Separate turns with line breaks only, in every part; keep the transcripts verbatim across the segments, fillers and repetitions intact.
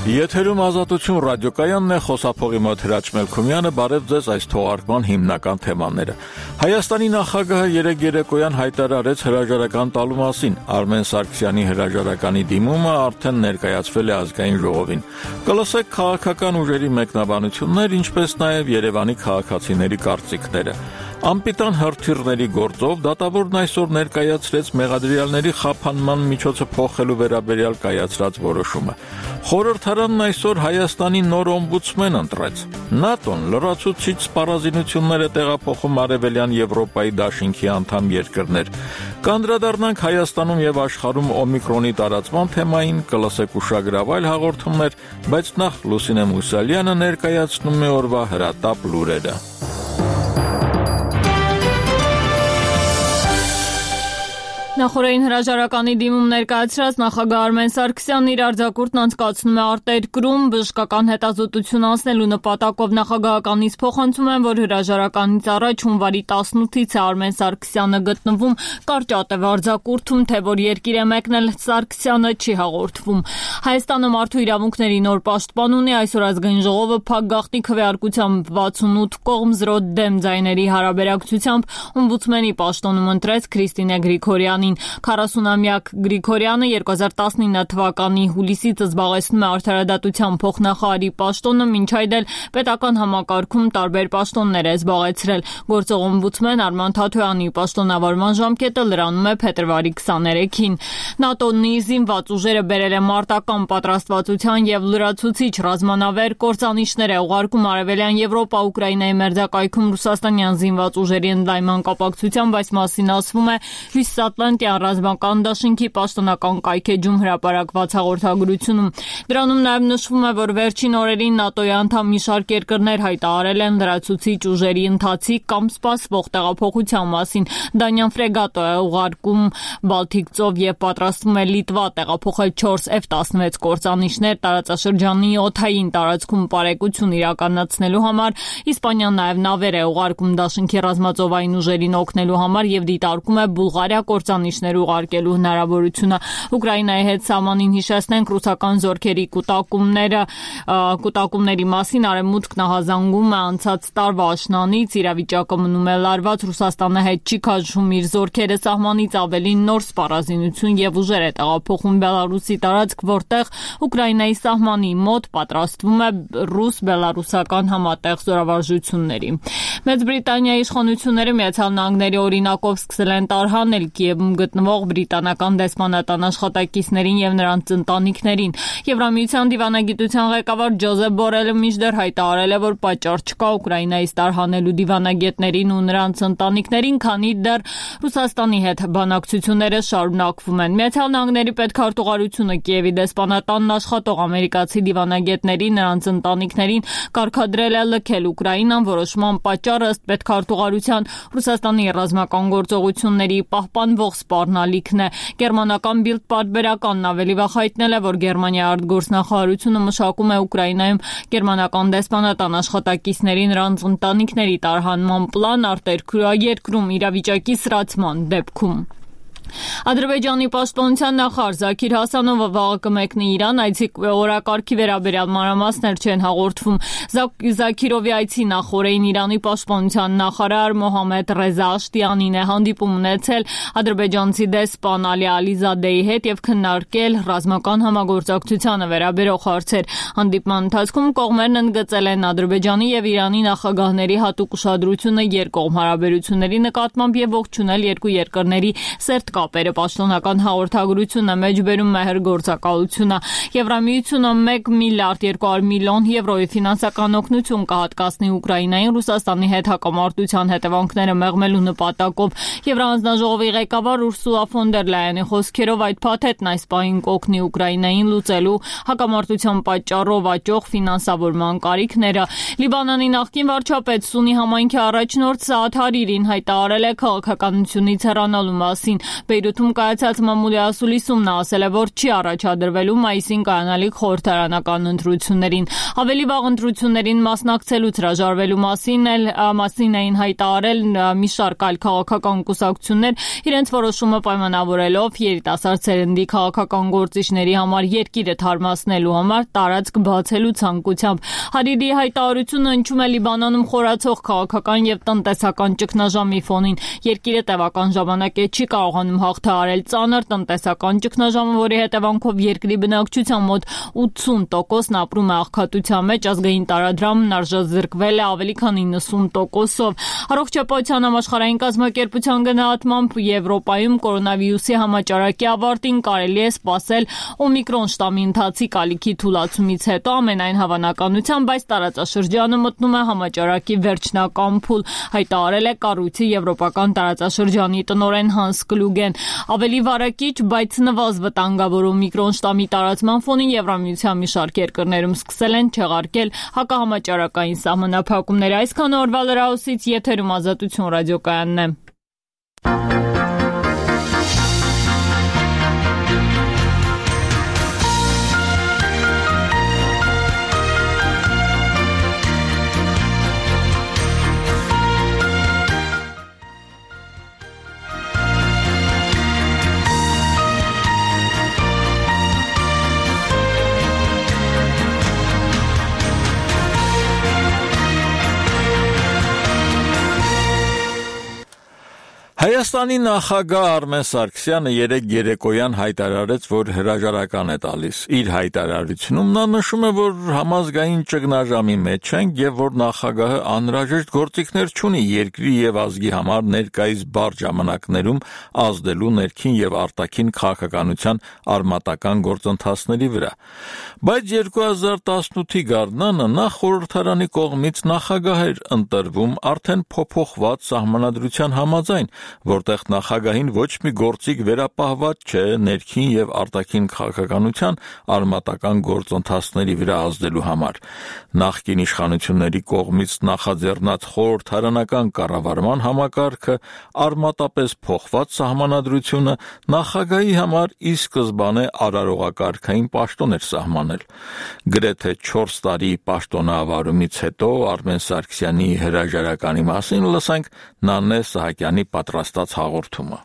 Եթերում Ազատություն ռադիոկայանն է, խոսափողի մոտ Հրաչ Մելքումյանը, բարև ձեզ այս թողարկման հիմնական թեմաները։ Հայաստանի նախագահը երեկ երեկոյան հայտարարեց հրաժարական տալու մասին։ Արմեն Սարգսյանի հրաժարականի դիմումը արդեն ներկայացվել է ազգային ժողովին։ Կլսեք քաղաքական ուժերի մեկնաբանություններ, ինչպես նաև Երևանի քաղաքացիների կարծիքները։ Անպիտան հրթիռների գործով դատավորն այսօր ներկայացրեց մեղադրյալների խափանման միջոցը փոխելու վերաբերյալ կայացրած որոշումը։ Խորհրդարանն այսօր Հայաստանի նոր օմբուդսմեն ընտրեց։ ՆԱՏՕ-ն լրացուցիչ սպառազինություններ է տեղափոխում Արևելյան Եվրոպայի դաշինքի անդամ երկրներ։ Կանդրադառնանք Հայաստանում եւ աշխարհում օմիկրոնի տարածման թեմային, կլսեք ուշագրավ այլ հաղորդումներ, բայց նախ Լուսինե Մուսալյանը ներկայացնում է օրվա հրատապ լուրերը։
Նախորդային հրաժարականի դիմում ներկայացրած նախագահ Արմեն Սարգսյանն իր արձակուրդն անցկացնում է արտերկրում, բժշկական հետազոտություն անցնելու նպատակով նախագահականից փոխանցում են, որ հրաժարականից առաջ հունվարի տասնութից է Արմեն Սարգսյանը գտնվում կարճատև արձակուրդում, թե որ երկիր է մեկնել Սարգսյանը չի հաղորդվում։ Հայաստանը մարդու իրավունքների նոր պաշտպան ունի, այսօր ազգային ժողովը փակ գաղտնի քվեարկությամբ վաթսունութ կողմ զրո դեմ ձայների հարաբերակցությամբ օմբուդսմենի պաշտոնում ընտրեց Քրիստինե Գրիգորյանին։ քառասունամյակ Գրիգորյանը երկու հազար տասնինը թվականի հուլիսից զբաղեցնում է արդարադատության փոխնախարարի պաշտոնը, մինչ այդ էլ պետական համակարգում տարբեր պաշտոններ է զբաղեցրել։ Գործող օմբուդսմեն Արման Թաթոյանի պաշտոնավարման ժամկետը լրանում է փետրվարի քսաներեքին։ ՆԱՏՕ-ի զինված ուժերը բերել է մարտական պատրաստվածության եւ լրացուցիչ ռազմանավեր կործանիչներ է ուղարկում Արևելյան Եվրոպա, Ուկրաինայի մերձակայքում ռուսաստանյան զինված ուժերի ընդլայնման կապակցությամբ, այս մասին ասվում է Հյուսիսատլանտյան ռազմական դաշինքի պաշտոնական կայքեջում հրապարակված հաղորդագրությունում։ Դրանում նաև նշվում է, որ վերջին օրերին ՆԱՏՕ-ի անդամ մի շարք երկրներ հայտարարել են լրացուցիչ ուժերի ընթացիկ կամ սպասվող տեղափոխության մասին։ Դանյան ֆրեգատը է ուղարկում Բալթիկ ծով եւ պատրաստվում է Լիտվա տեղափոխել չորս Էֆ տասնվեց կործանիչներ տարածաշրջանի օդային տարածքում պարեկություն իրականացնելու համար։ Իսպանիան նաև նավեր է ուղարկում դաշինքի ռազմածովային ուժերին օգնելու համար եւ դիտարկում է Բուլղարիա կործանիչներ ուղարկելու հնարավորությունը։ Ուկրաինայի հետ սահմանին հիշեցնենք ռուսական զորքերի կուտակումները, կուտակումների մասին Արևմուտքն ահազանգում է անցած տարվա աշնանից, իրավիճակը մնում է լարված, Ռուսաստանը հետ չի քաշում իր զորքերը սահմանից, ավելի նոր սպառազինություն եւ ուժեր է տեղափոխում Բելարուսի տարածք, որտեղ Ուկրաինայի սահմանի մոտ պատրաստվում է ռուս-բելարուսական համատեղ զորավարժությունների։ Մեծ Բրիտանիայի իշխանությունները Միացյալ Նահանգների օրինակով սկսել են տարհանել Կիևում գտնվող բրիտանական դեսպանատան աշխատակիցներին եւ նրանց ընտանիքներին։ Եվրամիության դիվանագիտության ղեկավար Ջոզեփ Բորելը մինչդեռ հայտարարել է, որ պատճառ չկա Ուկրաինայից տարհանելու դիվանագետներին ու նրանց ընտանիքներին, քանի դեռ Ռուսաստանի հետ բանակցությունները շարունակվում են։ Միացյալ Նահանգների պետքարտուղարությունը Կիևի դեսպանատանն աշխատող ամերիկացի դիվանագետների նրանց ընտանիքներին կարգադրել է լքել Ուկրաինան, որոշման պատճառը ըստ պետքարտուղարության Ռուսաստանի ռազմական գործողությունների պահպանվող սպառնալիքն է։ Գերմանական Բիլդ պարբերականն ավելի վաղ հայտնել է, որ Գերմանիայի արտգործնախարարությունը մշակում է Ուկրաինայում գերմանական դեսպանատան աշխատակիցների նրանց ընտանիքների տարհանման պլան արտերկրում իրավիճակի սրացման դեպքում։ Ադրբեջանի պաշտպանության նախարար Զաքիր Հասանովը վաղը կմեկնի Իրան, այցի օրակարգի վերաբերյալ մանրամասներ չեն հաղորդվում։ Զաքիրովի այցի նախօրեին Իրանի պաշտպանության նախարար Մոհամմեդ Ռեզա Աշտիանին է հանդիպում ունեցել ադրբեջանցի դեսպան Ալի Ալիզադեի հետ եւ քննարկել ռազմական համագործակցությանը վերաբերող հարցեր։ Հանդիպման ընթացքում կողմերն ընդգծել են Ադրբեջանի եւ Իրանի նախագահների հատուկ ուշադրությունը երկկողմ հարաբերությունների նկատմամբ եւ ողջունել երկու երկրների սերտ կապերը։ Պաշտոնական հաղորդագրությունը մեջբերում է հրգործակալությունը։ Եվրամիությունը մեկ միլիարդ երկու հարյուր միլիոն եվրոյի ֆինանսական օգնություն կհատկացնի Ուկրաինային Ռուսաստանի հետ հակամարտության հետևանքները մեղմելու նպատակով։ Եվրահանձնաժողովի ղեկավար Ուրսուլա ֆոն դեր Լայենի խոսքերով այդ փաթեթն այս պահին կօգնի Ուկրաինային լուծելու հակամարտության պատճառով աճող ֆինանսավորման կարիքները։ Լիբանանի նախկին վարչապետ Սունի համայնքի առաջնորդ Սաադ Հարիրին հայտարարել է քաղաքականությունից հեռանալու մասին։ Բեյրութում կայացած մամուլի ասուլիսում նա ասել է, որ չի առաջադրվելու մայիսին կայանալիք խորհրդարանական ընտրություններին։ Ավելի վաղ ընտրություններին մասնակցելուց հրաժարվելու մասին էլ մասին էին հայտարարել մի շարք այլ քաղաքական կուսակցություններ, իրենց որոշումը պայմանավորելով երիտասարդ սերնդի քաղաքական գործիչների համար երկիրը թարմացնելու համար տարածք բացելու ցանկությամբ։ Հարիրիի հայտարարությունը հնչում է Լիբանանում խորացող քաղաքական եւ տնտեսական ճգնաժամի ֆոնին։ Երկիրը տևական ժամանակ է չի կարողանում հաղթահարել ծանր տնտեսական ճգնաժամը, որի հետևանքով երկրի բնակչության մոտ ութսուն տոկոսն ապրում է աղքատության մեջ, ազգային տարադրամն արժեզրկվել է ավելի քան իննսուն տոկոսով։ Առողջապահության համաշխարհային կազմակերպության գնահատմամբ Եվրոպայում կորոնավիրուսի համաճարակի ավարտին կարելի է սպասել օմիկրոն շտամի ընթացիկ ալիքի թուլացումից հետո ամենայն հավանականությամբ այս տարածաշրջանը մտնում է համաճարակի վերջնական փուլ, հայտարարել է կառույցի եվրոպական տարածաշրջանի տնօրեն Հանս Կլուգեն։ Ավելի վարակիչ, բայց նվազ վտանգավոր օմիկրոն շտամի տարածման ֆոնին Եվրամիության մի շարք երկրներում սկսել են չեղարկել հակահամաճարակային սահմանափակումներ։ Այսքան օրվա լրահոսից եթերում Ազատություն ռադիոկայանն է։
Հայաստանի նախագահ Արմեն Սարգսյանը երեկ երեկոյան հայտարարեց, որ հրաժարական է տալիս։ Իր հայտարարությունում նա նշում է, որ համազգային ճգնաժամի մեջ ենք եւ որ նախագահը անհրաժեշտ գործիքներ չունի երկրի եւ ազգի համար ներկայիս բարդ ժամանակներում ազդելու ներքին եւ արտաքին քաղաքականության արմատական գործընթացների վրա։ Բայց երկու հազար տասնութի գարնանը նա խորհրդարանի կողմից նախագահ էր ընտրվում արդեն փոփոխված սահմանադրության համաձայն, որտեղ նախագահին ոչ մի գործիք վերապահված չէ ներքին եւ արտաքին քաղաքականության արմատական գործընթացների վրա ազդելու համար։ Նախկին իշխանությունների կողմից նախաձեռնած խորհրդարանական կառավարման համակարգը արմատապես փոխված սահմանադրությունը նախագահի համար ի սկզբանե արարողակարգային պաշտոն էր սահմանել։ Գրեթե չորս տարի պաշտոնավարումից հետո Արմեն Սարգսյանի հրաժարականի մասին լսենք Նանե Սահակյանի պատրաստած հաղորդումը։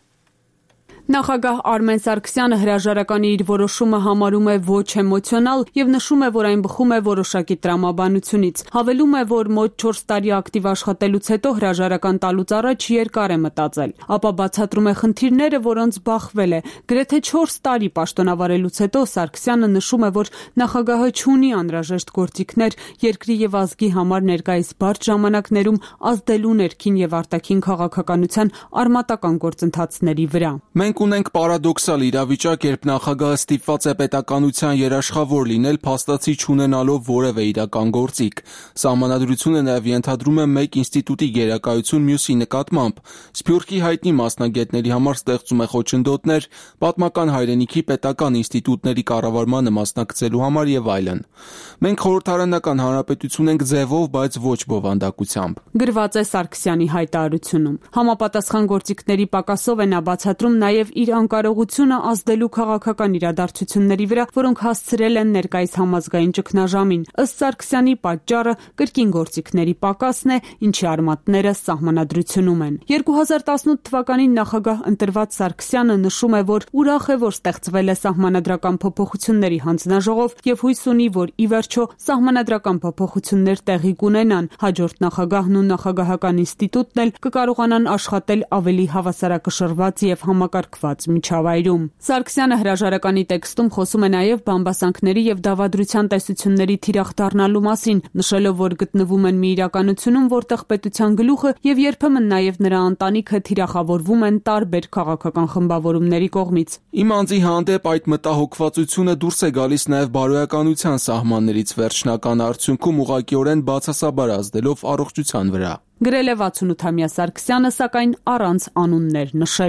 Նախագահ Արմեն Սարգսյանը հրաժարականի իր որոշումը համարում է ոչ էմոցիոնալ եւ նշում է, որ այն բխում է որոշակի տրամաբանությունից։ Հավելում է, որ մոտ չորս տարի ակտիվ աշխատելուց հետո հրաժարական տալուց առաջ երկար է մտածել, ապա բացատրում է խնդիրները, որոնց բախվել է։ Գրեթե չորս տարի պաշտոնավարելուց հետո Սարգսյանը նշում է, որ նախագահը չունի անհրաժեշտ գործիքներ երկրի եւ ազգի համար ներկայիս բարդ ժամանակներում ազդելու ներքին եւ արտաքին քաղաքականության արմատական գործընթացների վրա։
Մենք ունենք պարադոքսալ իրավիճակ, երբ նախագահը ստիպված է պետականության երաշխավոր լինել, փաստացի չունենալով որևէ իրական գործիք։ Սահմանադրությունը նաև ենթադրում է մեկ ինստիտուտի գերակայություն մյուսի նկատմամբ։ Սփյուռքի հայտնի մասնագետների համար ստեղծում է խոչընդոտներ, պատմական հայրենիքի պետական ինստիտուտների կառավարմանը մասնակցելու համար եւ այլն։ Մենք խորհրդարանական հանրապետություն ենք ձևով, բայց ոչ բովանդակությամբ։
Գրված է Սարգսյանի հայտարարությունում։ Համապատասխան գործիքների պակասով է նա բացատրում նաև իր անկարողությունը ազդելու քաղաքական իրադարձությունների վրա, որոնք հասցրել են ներկայիս համազգային ճգնաժամին։ Ըստ Սարգսյանի պատճառը կրկին գործիքների պակասն է, ինչի արմատները սահմանադրությունում են։ երկու հազար տասնութ թվականին նախագահ ընտրված Սարգսյանը նշում է, որ ուրախ է, որ ստեղծվել է սահմանադրական փոփոխությունների հանձնաժողով եւ հույս ունի, որ ի վերջո սահմանադրական փոփոխություններ տեղի կունենան, հաջորդ նախագահն ու նախագահական ինստիտուտն էլ կկարողանան աշխատել ավելի հավասարակշռված եւ համակարգված միջավայրում։ Սարգսյանը հրաժարականի տեքստում խոսում է նաև բամբասանքների եւ դավադրության տեսությունների թիրախ դառնալու մասին, նշելով, որ գտնվում են մի իրականությունում, որտեղ պետության գլուխը եւ երբեմն նաև նրա ընտանիքը թիրախավորվում են տարբեր քաղաքական խմբավորումների կողմից։
Իմ անձի հանդեպ այդ մտահոգվածությունը դուրս է գալիս նաև բարոյականության սահմաններից, վերջնական արդյունքում ուղղակիորեն բացասաբար ազդելով առողջության վրա։
Գրել է վաթսունութամյա Սարգսյանը, սակայն առանց անուններ նշելու։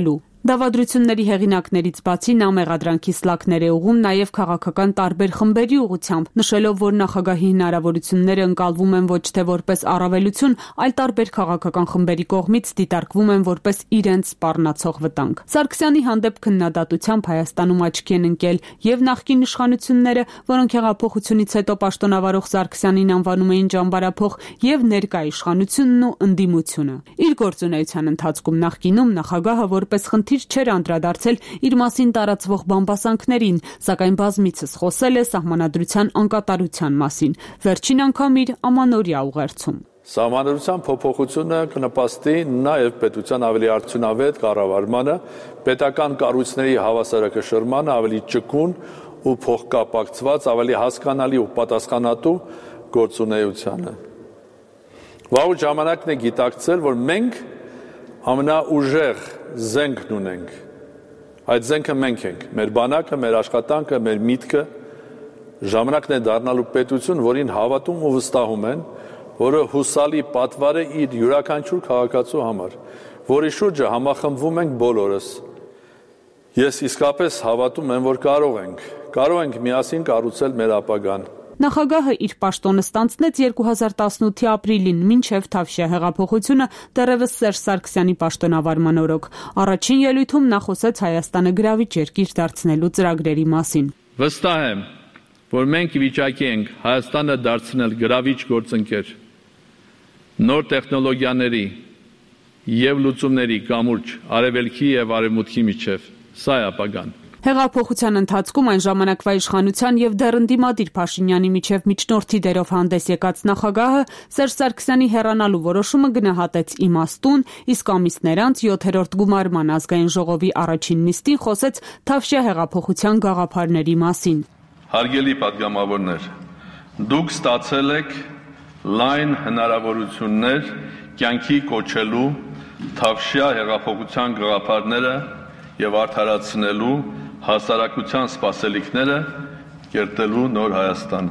Դավադրությունների հեղինակներից բացի նա մեղադրանքի սլաքներ է ուղղում նաև քաղաքական տարբեր խմբերի ուղղությամբ, նշելով, որ նախագահի հնարավորությունները ընկալվում են ոչ թե որպես առավելություն, այլ տարբեր քաղաքական խմբերի կողմից դիտարկվում են որպես իրենց սպառնացող վտանգ։ Սարգսյանի հանդեպ քննադատությամբ Հայաստանում աչքի են ընկել եւ նախկին իշխանությունները, որոնք հեղափոխությունից հետո պաշտոնավարող Սարգսյանին անվանում էին ճամբարափող, եւ ներկա իշխանությունն ու ընդդիմությունը։ Իր գործունեության ընթացքում նախկինում նախագահը որպես խնդիր չէր անդրադարձել իր մասին տարածվող բամբասանքներին, սակայն բազմիցս խոսել է սահմանադրության անկատարության մասին, վերջին անգամ իր ամանորյա ուղերձում։
Սահմանադրության փոփոխությունը կնպաստի նաև պետության ավելի արդյունավետ կառավարմանը, պետական կառույցների հավասարակշռմանը, ավելի ճկուն ու փոխկապակցված, ավելի հասկանալի ու պատասխանատու գործունեությանը։ Վաղուց ժամանակն է գիտակցել, որ մենք ամենաուժեղ զենքն ունենք։ Այդ զենքը մենք ենք, մեր բանակը, մեր աշխատանքը, մեր միտքը, ժամանակն է դառնալու պետություն, որին հավատում ու վստահում են, որը հուսալի պատվար է իր յուրաքանչյուր քաղաքացու համար, որի շուրջը համախմբվում ենք բոլորս։ Ես իսկապես հավատում եմ, որ կարող ենք, կարող ենք միասին կառուցել մեր ապագան։
Նախագահը իր պաշտոնը ստանձնեց երկու հազար տասնութի ապրիլին, մինչև Թավշյա հեղափոխությունը դեռևս Սերժ Սարգսյանի պաշտոնավարման օրոք։ Առաջին ելույթում նա խոսեց Հայաստանը գրավիչ երկիր դարձնելու ծրագրերի մասին։
Վստահ եմ, որ մենք վիճակի ենք Հայաստանը դարձնել գրավիչ գործընկեր։ Նոր տեխնոլոգիաների եւ լուծումների կամուրջ արևելքի եւ արևմուտքի միջև։ Սա է ապագան։
Հեղափոխության ընթացքում այն ժամանակվա իշխանության եւ դեռ ընդդիմադիր Փաշինյանի միջև միջնորդի դերով հանդես եկած նախագահը Սերժ Սարգսյանի հեռանալու որոշումը գնահատեց իմաստուն, իսկ ամիսներ անց յոթերորդ գումարման ազգային ժողովի առաջին նիստին խոսեց Թավշյա հեղափոխության գաղափարների մասին։
Հարգելի պատգամավորներ, դուք ստացել եք լայն հնարավորություններ կյանքի կոչելու Թավշյա հեղափոխության գաղափարները եւ արդարացնելու հասարակության սպասելիքները կերտելու նոր Հայաստան։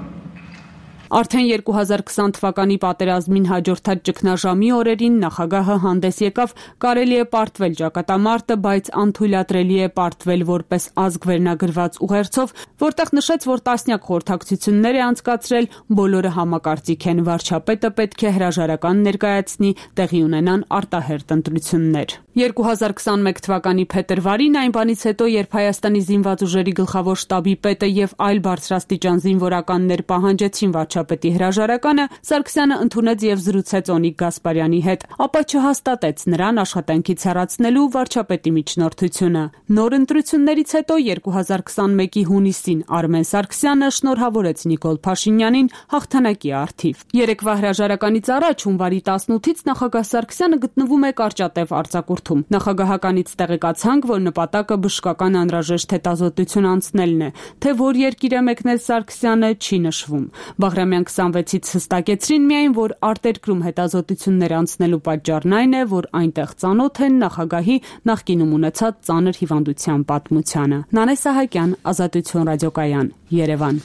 Արդեն երկու հազար քսան թվականի պատերազմին հաջորդած ճգնաժամի օրերին նախագահը հանդես եկավ կարելի է պարտվել ճակատամարտը, բայց անթույլատրելի է պարտվել որպես ազգ վերնագրված ուղերձով, որտեղ նշեց, որ տասնյակ խորհրդակցություններ է անցկացրել, բոլորը համակարծիք են, վարչապետը պետք է հրաժարական ներկայացնի, տեղի ունենան արտահերթ ընտրություններ։ երկու հազար քսանմեկ թվականի փետրվարին այն բանից հետո, երբ Հայաստանի զինված ուժերի գլխավոր շտաբի պետը եւ այլ բարձրաստիճան զինվորականներ պահանջեցին վարչապետի հրաժարականը, Սարգսյանը ընդունեց եւ զրուցեց Օնիկ Գասպարյանի հետ, ապա չհաստատեց նրան աշխատանքից հեռացնելու վարչապետի միջնորդությունը։ Նոր ընտրություններից հետո երկու հազար քսանմեկի հունիսին Արմեն Սարգսյանը շնորհավորեց Նիկոլ Փաշինյանին հաղթանակի առթիվ։ Երեկվա հրաժարականից առաջ հունվարի տասնութից նախագահ Սարգսյանը գտնվում է Կարճատև արձակուրդ։ Նախագահականից տեղեկացանք, որ նպատակը բժշկական անհրաժեշտ հետազոտություն անցնելն է, թե որ երկիր է մեկնել Սարգսյանը չի նշվում։ Բաղրամյան քսանվեցից հստակեցրին միայն, որ արտերկրում հետազոտություններ անցնելու պատճառն այն է, որ այնտեղ ծանոթ են նախագահի նախկինում ունեցած ծանր հիվանդության պատմությանը։ Նանե Սահակյան, Ազատություն ռադիոկայան, Երևան։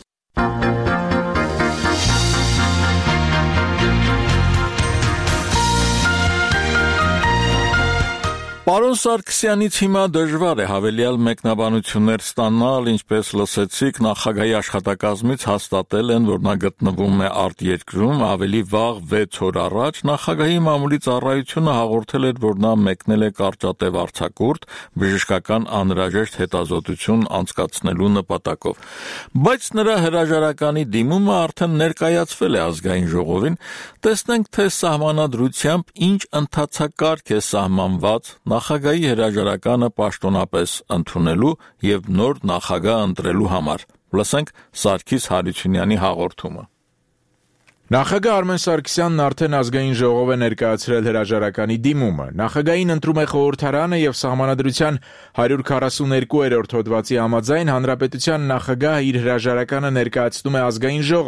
Պարոն Սարգսյանից հիմա դժվար է հավելյալ մեկնաբանություններ ստանալ, ինչպես լսեցիք, նախագահի աշխատակազմից հաստատել են, որ նա գտնվում է արտերկրում, ավելի վաղ վեց օր առաջ նախագահի մամուլի ծառայությունը հաղորդել էր, որ նա մեկնել է Կարճատև արձակուրդ բժշկական անհրաժեշտ հետազոտություն անցկացնելու նպատակով։ Բայց նրա հրաժարականի դիմումը արդեն ներկայացվել է ազգային ժողովին, տեսնենք, թե սահմանադրությամբ ինչ ընթացակարգ է սահմանված նախագահի հրաժարականը պաշտոնապես ընդունելու եւ նոր նախագահ ընտրելու համար։ Լսենք Սարգիս Հարությունյանի հաղորդումը։
Նախագահ Արմեն Սարգսյանն արդեն ազգային ժողով է ներկայացրել հրաժարականի դիմումը։ Նախագահին ընտրում է խորհրդարանը եւ սահմանադրության հարյուր քառասուներկուերորդ հոդվածի համաձայն հանրապետության նախագահը իր հրաժարականը ներկայացնում է ազգային ժողով։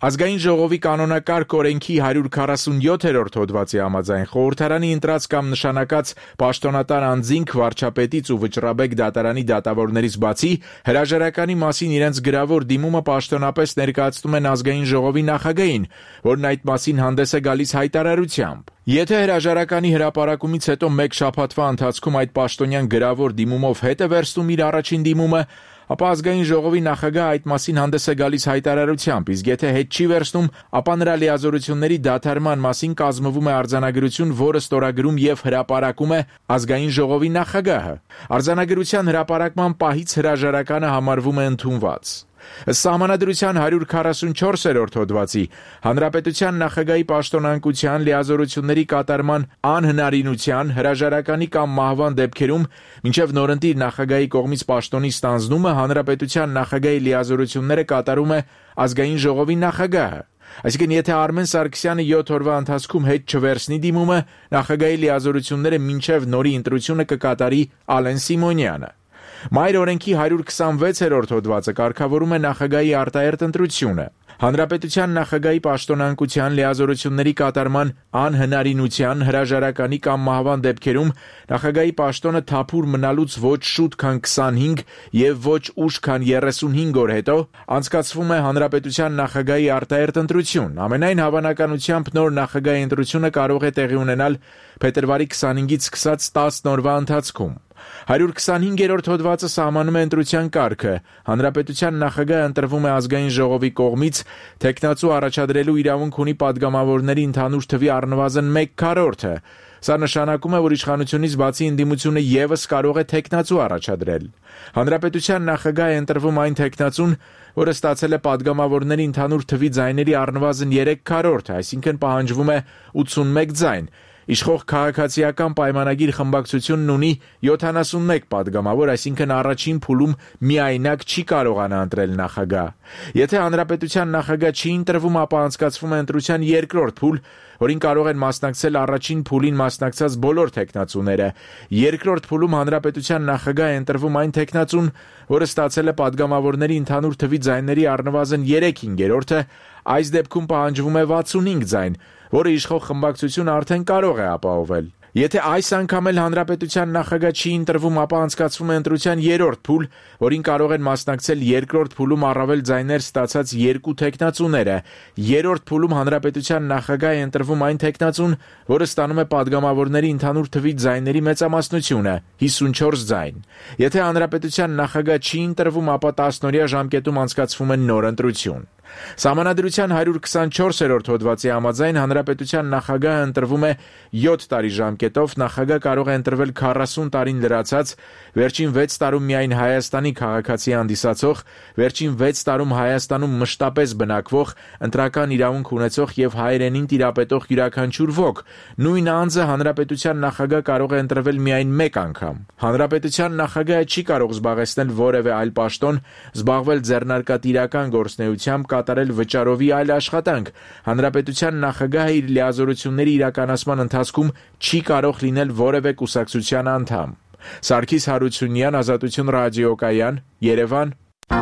Ազգային ժողովի կանոնակարգ օրենքի հարյուր քառասունյոթերորդ հոդվածի համաձայն խորհրդարանի ընտրած կամ նշանակած պաշտոնատար անձինք վարչապետից ու վճռաբեկ դատարանի դատավորներից բացի հրաժարականի մասին իրենց գրավոր դիմումը պաշտոնապես ներկայացնում են ազգային ժողովի նախագահին, որն այդ մասին հանդես է գալիս հայտարարությամբ։ Եթե հրաժարականի հրապարակումից հետո մեկ շաբաթվա ընթացքում այդ պաշտոնյան գրավոր դիմումով հետ է վերցնում իր առաջին դիմումը, ապա ազգային ժողովի նախագահը այդ մասին հանդես է գալիս հայտարարությամբ, իսկ եթե հետ չի վերցնում, ապա նրա լիազորությունների դադարման մասին կազմվում է արձանագրություն, որը ստորագրում եւ հրապարակում է ազգային ժողովի նախագահը։ Արձանագրության հրապարակման պահից հրաժարականը համարվում է ընդունված։ Ըստ Սահմանադրության հարյուր քառասունչորսերորդ հոդվածի Հանրապետության նախագահի պաշտոնանկության, լիազորությունների կատարման անհնարինության, հրաժարականի կամ մահվան դեպքերում մինչև նորընտիր նախագահի կողմից պաշտոնի ստանձնումը Հանրապետության նախագահի լիազորությունները կատարում է ազգային ժողովի նախագահը։ Այսինքն, եթե Արմեն Սարգսյանը յոթ օրվա ընթացքում հետ չվերցնի դիմումը, նախագահի լիազորությունները մինչև նորի ընտրությունը կկատարի Ալեն Սիմոնյանը։ Մայր օրենքի հարյուր քսանվեցերորդ հոդվածը կարգավորում է նախագահի արտահերթ ընտրությունը։ Հանրապետության նախագահի պաշտոնանկության, լիազորությունների կատարման անհնարինության, հրաժարականի կամ մահվան դեպքերում նախագահի պաշտոնը թափուր մնալուց ոչ շուտ, քան քսանհինգ եւ ոչ ուշ, քան երեսունհինգ օր հետո անցկացվում է Հանրապետության նախագահի արտահերթ ընտրություն։ Ամենայն հավանականությամբ նոր նախագահի ընտրությունը կարող է տեղի ունենալ փետրվարի քսանհինգից սկսած տասն օրվա ընթացքում։ հարյուր քսանհինգերորդ հոդվածը սահմանում է ընտրության կարգը։ Հանրապետության նախագահը ընտրվում է ազգային ժողովի կողմից, թեկնածու առաջադրելու իրավունք ունի падգամավորների ընդհանուր թվի առնվազն մեկ քառորդը։ Սա նշանակում է, որ իշխանությունից բացի ընդդիմությունը ևս կարող է թեկնածու առաջադրել։ Հանրապետության նախագահը ընտրվում այն թեկնածուն, որը ստացել է падգամավորների ընդհանուր թվի ձայների առնվազն երեք քառորդը, այսինքն պահանջվում է ութսունմեկ ձայն։ Իշխող քաղաքացիական պայմանագիր խմբակցությունն ունի յոթանասունմեկ падգամավոր, այսինքն առաջին փուլում միայնակ չի կարողանա ընտրել նախագահ։ Եթե հանրապետության նախագահ չի ընտրվում, ապա անցկացվում է ընտրության երկրորդ փուլ, որին կարող են մասնակցել առաջին փուլին մասնակցած բոլոր թեկնածուները։ Երկրորդ փուլում հանրապետության նախագահ է ընտրվում այն թեկնածուն, որը ստացել է падգամավորների ընդհանուր թվի ձայների առնվազն երեք հինգերորդը, այս դեպքում պահանջվում է վաթսունհինգ ձայն, որը իշխող խմբակցությունը արդեն կարող է ապահովել։ Եթե այս անգամ էլ հանրապետության նախագահ չի ընտրվում, ապա անցկացվում է ընտրության երրորդ փուլ, որին կարող են մասնակցել երկրորդ փուլում առավել ձայներ ստացած երկու թեկնածուները։ Երրորդ փուլում հանրապետության նախագահ է ընտրվում այն թեկնածուն, որը ստանում է падգամավորների ընդհանուր թվի ձայների մեծամասնությունը՝ հիսունչորս ձայն։ Եթե հանրապետության նախագահ չի ընտրվում, ապա տասնօրյա ժամկետում անցկացվում է նոր ընտրություն։ Սահմանադրության հարյուր քսանչորսերորդ հոդվածի համաձայն հանրապետության նախագահը ընտրվում է յոթ տարի ժամկետով, նախագահ կարող է ընտրվել քառասուն տարին լրացած, վերջին վեց տարում միայն Հայաստանի քաղաքացի հանդիսացող, վերջին վեց տարում Հայաստանում մշտապես բնակվող, ընտրական իրավունք ունեցող եւ հայրենին տիրապետող յուրաքանչյուր ոք։ Նույն անձը հանրապետության նախագահ կարող է ընտրվել միայն մեկ անգամ։ Հանրապետության նախագահը չի կարող զբաղեցնել որևէ այլ պաշտոն, զբաղվել ձեռնարկատիրական գործունեությամբ, կատարել վճարովի այլ աշխատանք։ Հանրապետության նախագահը իր լիազորությունների իրականացման ընթացքում չի կարող լինել որևէ կուսակցության անդամ։ Սարգիս Հարությունյան, Ազատություն ռադիոկայան, Երևան։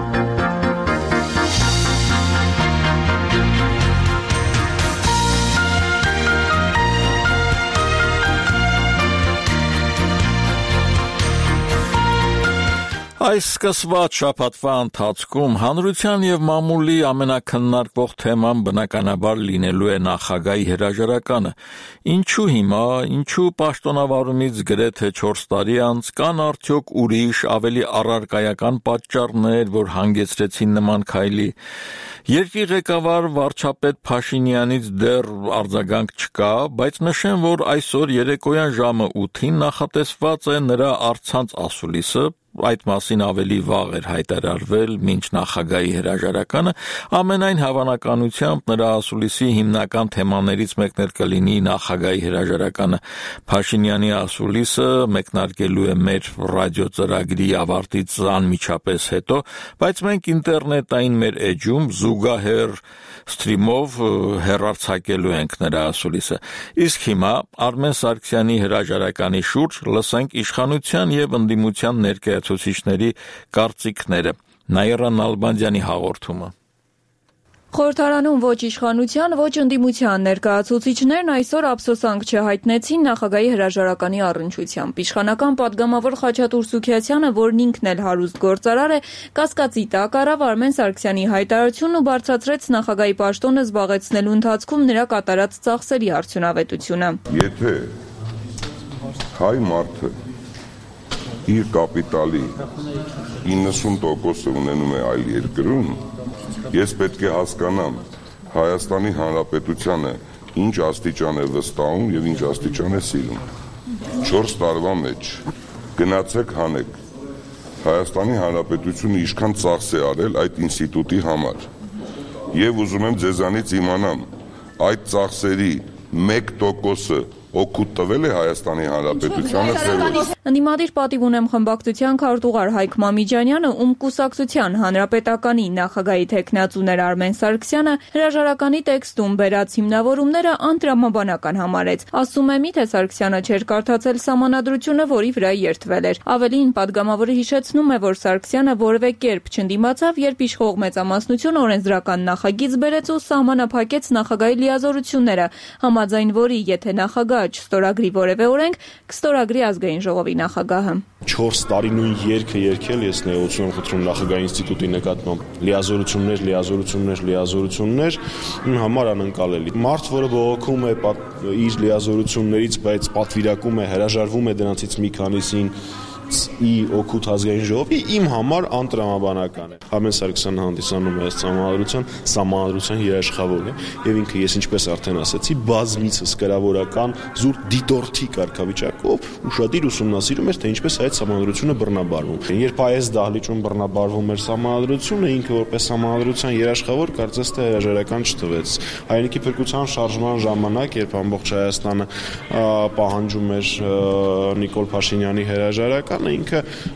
Այս սկսված շաբաթվա ընթացքում հանրության եւ մամուլի ամենակննարկվող թեման բնականաբար լինելու է նախագահի հրաժարականը։ Ինչու հիմա, ինչու պաշտոնավարումից գրեթե չորս տարի անց, կան արդյոք ուրիշ ավելի առարկայական պատճառներ, որ հանգեցրեցին նման քայլի։ Երկրի ղեկավար վարչապետ Փաշինյանից դեռ արձագանք չկա, բայց նշեմ, որ այսօր երեկոյան ժամը ութին նախատեսված է նրա առցանց ասուլիսը, այդ մասին ավելի վաղ էր հայտարարվել մինչ նախագահի հրաժարականը, ամենայն հավանականությամբ նրա ասուլիսի հիմնական թեմաներից մեկն էլ կլինի նախագահի հրաժարականը։ Փաշինյանի ասուլիսը մեկնարկելու է մեր ռադիոծրագրի ավարտից անմիջապես հետո, բայց մենք ինտերնետային մեր էջում զուգահեռ սթրիմով հեռարձակելու ենք նրա ասուլիսը։ Իսկ հիմա Արմեն Սարգսյանի հրաժարականի շուրջ լսենք իշխանության եւ ընդդիմության ներկայացուցիչների կարծիքները։ Նաիրա Նալբանդյանի հաղորդումը։
Խորհրդարանում ոչ իշխանության, ոչ ընդդիմության ներկայացուցիչներն այսօր ափսոսանք չհայտնեցին նախագահի հրաժարականի առնչությամբ։ Իշխանական պատգամավոր Խաչատուր Սուքիասյանը, որն ինքն էլ հարուստ գործարար է, կասկածի տակ առավ Արմեն Սարգսյանի հայտարարությունն ու բարձրացրեց նախագահի պաշտոնը զբաղեցնելու ընթացքում նրա կատարած ծախսերի արդյունավետությունը։
Եթե հայ մարդը իր կապիտալի իննսուն տոկոսը ունենում է այլ երկրում, ես պետք է հասկանամ Հայաստանի Հանրապետությանը ինչ աստիճան է վստահում եւ ինչ աստիճան է սիրում։ չորս տարվա մեջ գնացեք հանեք Հայաստանի Հանրապետությունը ինչքան ծախս է արել այդ ինստիտուտի համար եւ ուզում եմ ձեզանից իմանամ այդ ծախսերի մեկ տոկոսը օգուտ տվել է Հայաստանի Հանրապետությանը։
Ընդդիմադիր պատիվ ունեմ խմբակցության քարտուղար Հայկ Մամիջանյանը, ում կուսակցության հանրապետականի նախագահի թեկնածուներ Արմեն Սարգսյանը հրաժարականի տեքստում բերած հիմնավորումները անտրամաբանական համարեց։ Ասում է, միթե Սարգսյանը չէր կարդացել սահմանադրությունը, որի վրա երդվել էր։ Ավելին, պատգամավորը հիշեցնում է, որ Սարգսյանը որևէ կերպ չընդդիմացավ, երբ իշխող մեծամասնությունը օրենսդրական նախագիծ բերեց ու սահմանափակեց նախագահի լիազորությունները, համաձայն որի եթե նախագահ չստորագրի որևէ օրենք, կստորագրի ազգային ժողովի նախագահը։
չորս տարի նույն երգը երգել ես ներողություն եմ խնդրում նախագահի ինստիտուտի նկատմամբ լիազորություններ, լիազորություններ, լիազորություններ համար անընկալելի։ Մարդ, որը բողոքում է իր լիազորություններից, բայց պատվիրակում է, հրաժարվում է դրանցից մի քանիսին ի օգուտ ազգային ժողովի, իմ համար անտրամաբանական է։ Արմեն Սարգսյանը հանդիսանում է սահմանադրության, սահմանադրության երաշխավորն է եւ ինքը ես ինչպես արդեն ասացի, բազմիցս կրավորական զուր դիտորդի կարգավիճակով ուշադիր ուսումնասիրում էր, թե ինչպես այդ սահմանադրությունը բռնաբարվում։ Երբ այս դահլիճում բռնաբարվում էր սահմանադրությունը, ինքը որպես սահմանադրության երաշխավոր կարծես թե հրաժարական չտվեց։ Հայրենիքի փրկության շարժման ժամանակ, երբ ամբողջ Հայաստանը պահանջում էր Նիկոլ Փաշինյանի հրաժարականը, ինքը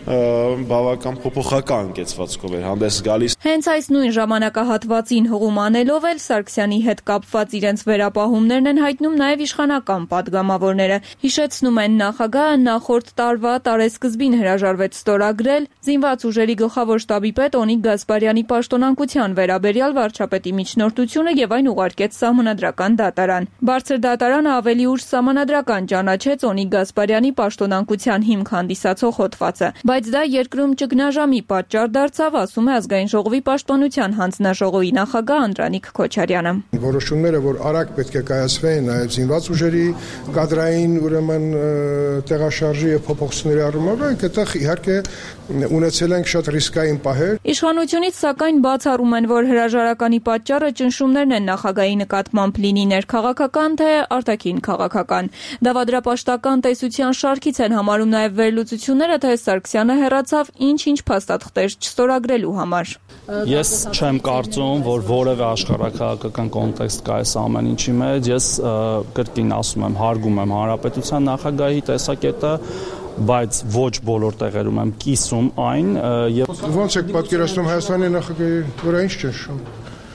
բավական փոփոխական կեցվածքով էր հանդես գալիս։
Հենց այս նույն ժամանակահատվածին հղում անելով էլ Սարգսյանի հետ կապված իրենց վերապահումներն են հայտնում նաև իշխանական պատգամավորները։ Հիշեցնում են, նախագահը նախորդ տարվա տարեսկզբին հրաժարվեց ստորագրել զինված ուժերի գլխավոր շտաբի պետ Օնիկ Գասպարյանի պաշտոնակության վերաբերյալ վարչապետի միջնորդությունը եւ այն ուղարկեց սահմանադրական դատարան։ Բարձր դատարանը ավելի ուշ սահմանադրական ճանաչեց Օնիկ Գասպարյանի պաշտոնակության հիմք հանդիսացող հոդվածը, բայց դա երկրում ճգնաժամի պատճառ դարձավ, ասում է ազգային ժողովի պաշտպանության հանձնաժողովի նախագահ Անդրանիկ Քոչարյանը։
Որոշումները, որ արագ պետք է կայացվեն նաև զինված ուժերի կադրային ուրեմն տեղաշարժի եւ փոփոխությունների առումով, այնտեղ իհարկե ունեցել ենք շատ ռիսկային պահեր։
Իշխանությունից սակայն բացառում են, որ հրաժարականի պատճառը ճնշումներն են նախագահի նկատմամբ լինի ներքաղաքական թե արտաքին քաղաքական։ Դավադրապաշտական տեսության շարքից են համարում նաև վերլուծությունները, թե Սարգսյանը հեռացավ ինչ-ինչ փաստաթղթեր չստորագրելու համար։
Ես չեմ կարծում, որ որևէ աշխարհաքաղաքական կոնտեքստ կա այս ամեն ինչի մեջ։ Ես կրկին ասում եմ, հարգում եմ հանրապետության նախագահի տեսակետը, բայց ոչ բոլոր տեղերում եմ կիսում այն եւ
ո՞նց եք պատկերացնում Հայաստանի նախագահի վրա ինչ ճնշում։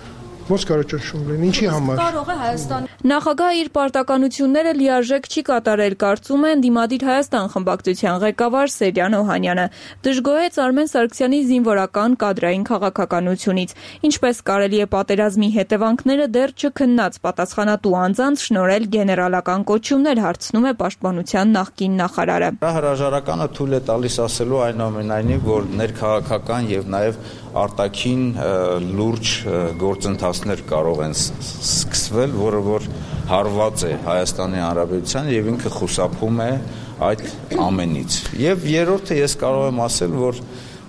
Ոնց կարող ճնշում լինի, ինչի համար։
Կարող է Հայաստան։ Նախագահը իր պարտականությունները լիարժեք չի կատարել, կարծում է ընդդիմադիր Հայաստան խմբակցության ղեկավար Սերյան Օհանյանը։ Դժգոհեց Արմեն Սարգսյանի զինվորական կադրային քաղաքականությունից։ Ինչպես կարելի է պատերազմի հետևանքները դեռ չքննած պատասխանատու անձանց շնորհել գեներալական կոչումներ, հարցնում է պաշտպանության նախկին նախարարը։
Հրաժարականը թույլ է տալիս ասելու այնուամենայնիվ, որ ներքաղաքական եւ նաեւ արտաքին լուրջ գործընթացներ կարող են սկսվել, որը որ հարված է Հայաստանի Հանրապետության եւ ինքը խուսափում է այդ ամենից։ Եվ երրորդը ես կարող եմ ասել, որ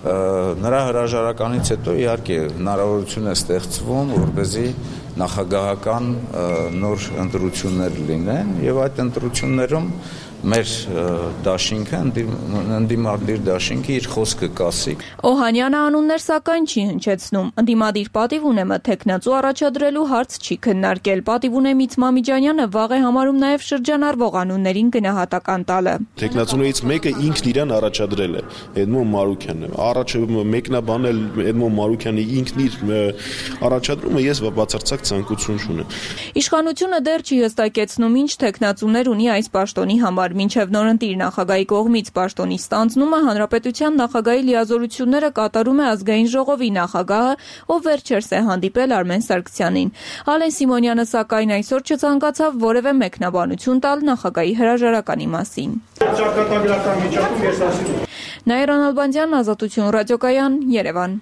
նրա հրաժարականից հետո իհարկե հնարավորություն է ստեղծվում, որպեսզի նախագահական նոր ընտրություններ լինեն եւ այդ ընտրություններում մեր դաշինքը, ընդդիմադիր դաշինքը իր խոսքը կասի։
Օհանյանը անուններ սակայն չի հնչեցնում։ Ընդդիմադիր պատիվ ունեմը թեկնածու առաջադրելու հարց չի քննարկել։ Պատիվ ունեմից Մամիջանյանը վաղ է համարում նաև շրջանառվող անուններին գնահատական տալը։
Թեկնածուներից մեկը ինքն իրան առաջադրել է, Էդմոն Մարուքյանն է։ Առաջը մեկնաբանել Էդմոն Մարուքյանի ինքն իր առաջադրումը ես բացարձակ ցանկություն չունեմ։
Իշխանությունը դեռ չի հստակեցնում ինչ թեկնածուներ ունի այս պաշտոնի համար։
համար մինչև նորընտիր նախագահի կողմից պաշտոնի ստանձնումը հանրապետության նախագահի լիազորությունները կատարում է ազգային ժողովի նախագահը, ով վերջերս է հանդիպել Արմեն Սարգսյանին։ Ալեն Սիմոնյանը սակայն այսօր չցանկացավ որևէ մեկնաբանություն տալ նախագահի հրաժարականի մասին։ Նաիրան Ալբանդյան, Ազատություն ռադիոկայան, Երևան։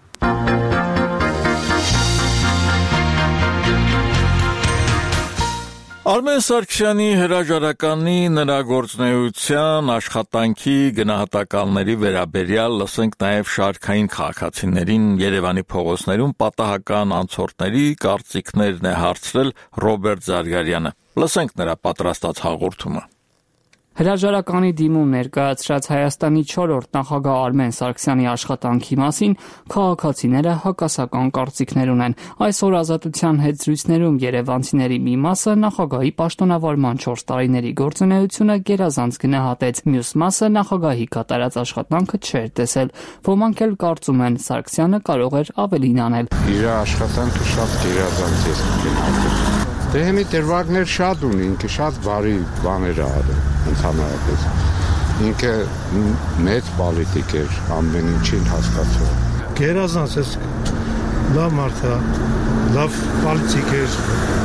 Արմեն Սարգսյանի հրաժարականի, նրա գործունեության, աշխատանքի գնահատականների վերաբերյալ լսենք նաև շարքային քաղաքացիներին Երևանի փողոցներում պատահական անցորդների կարծիքներն է հարցրել Ռոբերտ Զարգարյանը։ Լսենք նրա պատրաստած հաղորդումը։
Հրաժարականի դիմում ներկայացրած Հայաստանի չորրորդ նախագահ Արմեն Սարգսյանի աշխատանքի մասին քաղաքացիները հակասական կարծիքներ ունեն։ Այսօր Ազատության հետ զրույցներում երևանցիների մի մասը նախագահի պաշտոնավարման չորս տարիների գործունեությունը գերազանց գնահատեց, մյուս մասը նախագահի կատարած աշխատանքը չէր տեսել։ Ոմանք էլ կարծում են Սարգսյանը կարող էր ավելին անել։
Իր աշխատանքը շատ գերազանց է գնահատել։ Դե հիմի դերվագներ շատ ունի, ինքը շատ բարի բաներ ա արել ընդհանրապես։ Ինքը մեծ պոլիտիկ էր, ամեն ինչին հասկացող։
Գերազանց է, լավ մարդ է, լավ պոլիտիկ էր։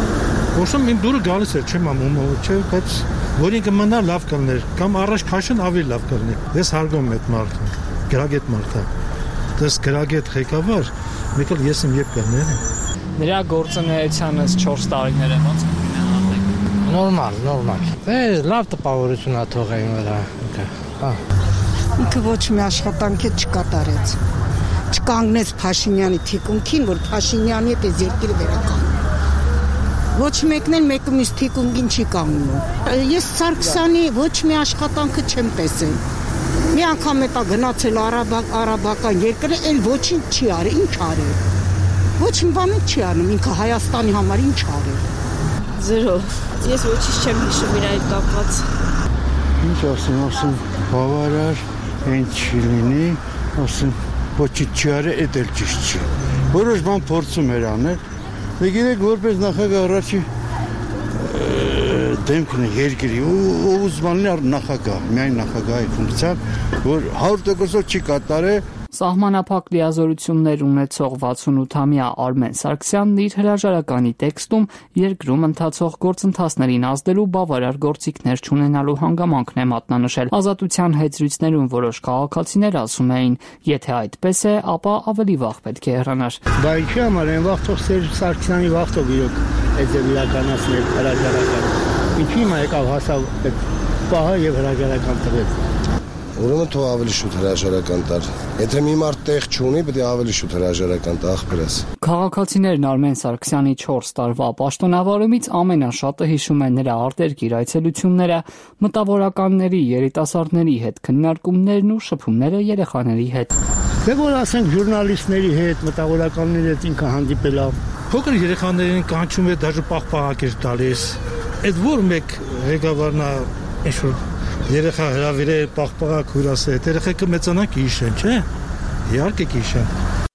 Ոսում իմ դուրը գալիս էր, չեմ ամում, չէ, բայց որ ինքը մնա լավ կլներ, կամ առաջ քաշեն ավելի լավ կլներ։ Ես հարգում եմ այդ մարդը, գրագետ մարդ է։ Դες գրագետ ղեկավար, մեկ էլ ես եմ երբ կլներ եմ։
Նրա գործունեությանս չորս տարիներ է ոնց գնահատեք։
Նորմալ, նորմալ։ Դե լավ տպավորություն ա թողել վրա։ Հա։
Ինքը ոչ մի աշխատանք չկատարեց։ Չկանգնեց Փաշինյանի թիկունքին, որ Փաշինյանի հետ այս երկիրը վերականգնի։ Ոչ մեկն էլ մեկը մյուս թիկունքին չի կանգնում։ Ես Սարգսյանի ոչ մի աշխատանքը չեմ տեսել։ Մի անգամ հետա գնացել արաբական երկրը, էլ ոչինչ չի արել, ինչ արել։ Ոչ մի բան չի անում, ինքը Հայաստանի համար ինչ արել։
Զերո։ Ես ոչինչ չեմ հիշում իր այդ կապված։
Ինչ ասեմ, ասեմ, բավարար, այն չի լինի, ասեմ, ոչինչ չի արել, էդ էլ ճիշտ չի։ Որոշ բան փորձում էր անել։ Դե գիտեք, որպես նախագահ առաջի դեմքն է երկրի, ով ուզմանն նախագահ, միայն նախագահի ֆունկցիան, որ հարյուր տոկոսով չի կատարել։
Սահմանափակ լիազորություններ ունեցող վաթսունութամյա Արմեն Սարգսյանն իր հրաժարականի տեքստում երկրում ընթացող գործընթացներին ազդելու բավարար գործիքներ չունենալու հանգամանքն է մատնանշել։ Ազատության հետ զրույցներում որոշ քաղաքացիներ ասում էին, եթե այդպես է, ապա ավելի վաղ պետք է հեռանար։
Բա ինչի համար են վաղ թող Սարգսյանի վաղ իրոք այդ ձև իրականացնել հրաժարականը։ Ինչի՞ հիմա եկավ հասավ այդ պահը եւ հրաժարական տվեց։
Ուրեմն թող ավելի շուտ հրաժարական տար։ Եթե մի մարդ տեղ չունի, պետք է ավելի շուտ հրաժարական տա, ախպերս։
Քաղաքացիներն Արմեն Սարգսյանի չորս տարվա պաշտոնավարումից ամենաշատը հիշում են նրա արտերկիր այցելությունները, մտավորականների, երիտասարդների հետ քննարկումներն ու շփումները երեխաների հետ։
Դե որ ասենք ժուրնալիստների հետ, մտավորականների հետ ինքը հանդիպել է։
Փոքր երեխաներին կանչում է դաժե պաղպաղակ էր տալիս։ Այդ որ մեկ ղեկավարն է ինչ-որ երեխա հրավիրել պաղպաղակ հյուրասեր, երեխեքը մեծանա կհիշեն, չէ՞։ Իհարկե կհիշեն։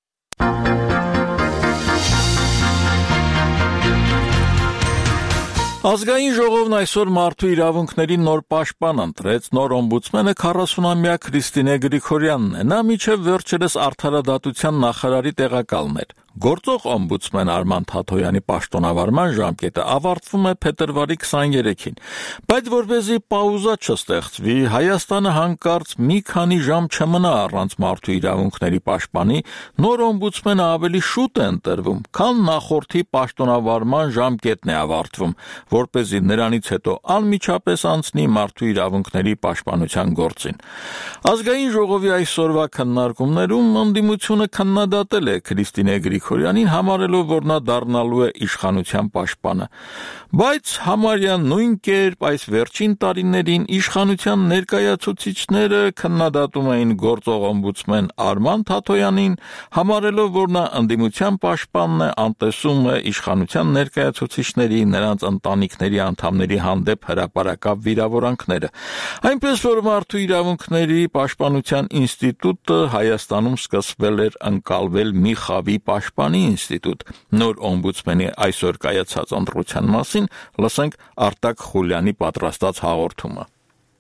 Ազգային ժողովն այսօր մարդու իրավունքների նոր պաշտպան ընտրեց, նոր օմբուդսմենը քառասունամյա Քրիստինե Գրիգորյանն է։ Նա մինչև վերջերս արդարադատության նախարարի տեղակալն էր։ Գործող օմբուդսմեն Արման Թաթոյանի պաշտոնավարման ժամկետը ավարտվում է փետրվարի քսաներեքին, բայց որպեսզի պաուզա չստեղծվի, Հայաստանը հանկարծ մի քանի ժամ չմնա առանց մարդու իրավունքների պաշտպանի, նոր օմբուդսմենը ավելի շուտ է ընտրվում, քան նախորդի պաշտոնավարման ժամկետն է ավարտվում, որպեսզի նրանից հետո անմիջապես անցնի մարդու իրավունքների պաշտպանության գործին։ Ազգային ժողովի այսօրվա քննարկումներում ընդդիմությունը քննադատել է Քրիստինե Գրիգորյանին, համարելով, որ նա դառնալու է իշխանության պաշտպանը, բայց համարյա նույն կերպ այս վերջին տարիներին իշխանության ներկայացուցիչները քննադատում էին գործող օմբուդսմեն Արման Թաթոյանին, համարելով, որ նա ընդդիմության պաշտպանն է, անտեսում է իշխանության ներկայացուցիչների, նրանց ընտանիքների անդամների հանդեպ հրապարակավ վիրավորանքները։ Այնպես որ մարդու իրավունքների պաշտպանության ինստիտուտը Հայաստանում սկսվել էր ընկալվել մի խավի պաշտպանի ինստիտուտ։ Նոր օմբուդսմենի այսօր կայացած ընտրության մասին լսենք Արտակ Խուլյանի պատրաստած հաղորդումը։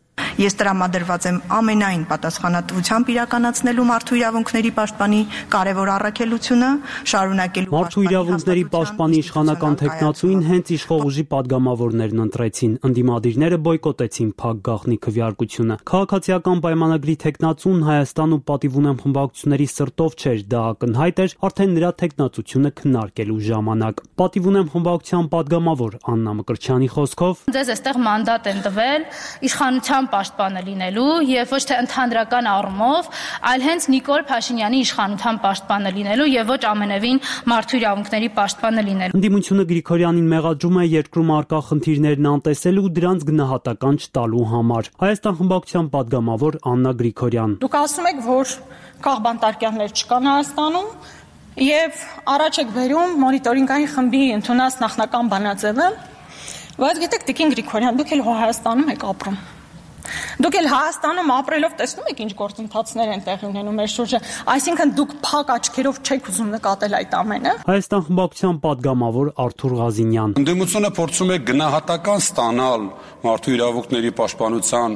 Ես տրամադրված եմ ամենայն պատասխանատվությամբ իրականացնելու մարդու իրավունքների պաշտպանի կարևոր առաքելությունը, շարունակելու
Մարդու իրավունքների պաշտպանի իշխանական թեկնածուին հենց իշխող ուժի падգամավորներն ընտրեցին, ընդդիմադիրները բոյկոտեցին փակ գաղտնի քվեարկությունը։ Քաղաքացիական պայմանագրի թեկնածուն Հայաստան ու պատիվ ունեմ խմբակցությունների սրտով չէր, դա ակնհայտ էր արդեն նրա թեկնածությունը քննարկելու ժամանակ։ Պատիվ ունեմ խմբակցության падգամավոր Աննա Մկրտչյանի խոսքով
Ձեզ այստեղ մանդատ են տվել իշխանության պաշտպանը լինելու եւ ոչ թե ընդհանրական առումով, այլ հենց Նիկոլ Փաշինյանի իշխանության պաշտպանը լինելու եւ ոչ ամենևին մարդու իրավունքների պաշտպանը լինելու։
Ընդդիմությունը Գրիգորյանին մեղադրում է երկրում արկա խնդիրներն անտեսելու ու դրանց գնահատական չտալու համար։ Հայաստան խմբակցության падգամավոր Աննա Գրիգորյան
Դուք ասում եք, որ քաղբանտարկյաններ չկան Հայաստանում եւ առաջ եք բերում մոնիտորինգային խմբի ընդունած նախնական բանաձևը, բայց գիտեք Տիկին Գրիգորյան, դուք էլ Հայաստանում եք ապրում։ Դուք էլ Հայաստանում ապրելով տեսնում եք ինչ գործընթացներ են տեղի ունենում մեր շուրջը, այսինքն դուք փակ աչքերով չեք ուզում նկատել այդ ամենը։
Հայաստան խմբակցության падգամավոր Արթուր Ղազինյան
Ընդդիմությունը փորձում է գնահատական ստանալ մարդու իրավունքների պաշտպանության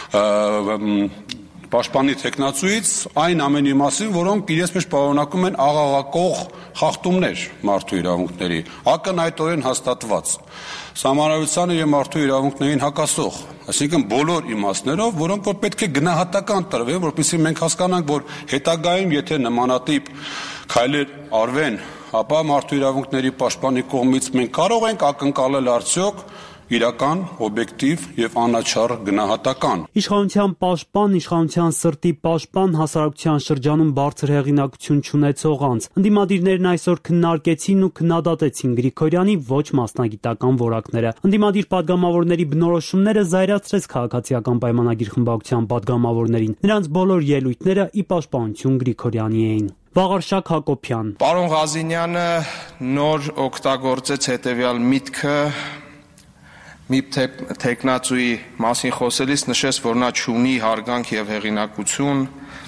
պաշտպանի թեկնածուից այն ամենի մասին, որոնք իրենց մեջ պարունակում են աղաղակող խախտումներ մարդու իրավունքների, ակնհայտորեն հաստատված, սահմանադրությանը եւ մարդու իրավունքներին հակասող, այսինքն բոլոր իմաստներով, որոնք որ պետք է գնահատական տրվեն, որպեսզի մենք հասկանանք, որ հետագայում եթե նմանատիպ քայլեր արվեն, ապա մարդու իրավունքների պաշտպանի կողմից մենք կարող ենք ակնկալել արդյոք իրական, օբյեկտիվ եւ անաչառ գնահատական։
Իշխանության պաշտպան, իշխանության սրտի պաշտպան հասարակության շրջանում բարձր հեղինակություն չունեցող անձ։ Ընդդիմադիրներն այսօր քննարկեցին ու քննադատեցին Գրիգորյանի ոչ մասնագիտական որակները։ Ընդդիմադիր падգամավորների բնորոշումները զայրացրեց քաղաքացիական պայմանագիր խմբակցության падգամավորներին։ Նրանց բոլոր ելույթները ի պաշտպանություն Գրիգորյանի էին։ Վաղարշակ Հակոբյան
Պարոն Ղազինյանը նոր օգտագործեց հետևյալ միտքը մի թեկնածուի մասին խոսելիս նշեց, որ նա չունի հարգանք եւ հեղինակություն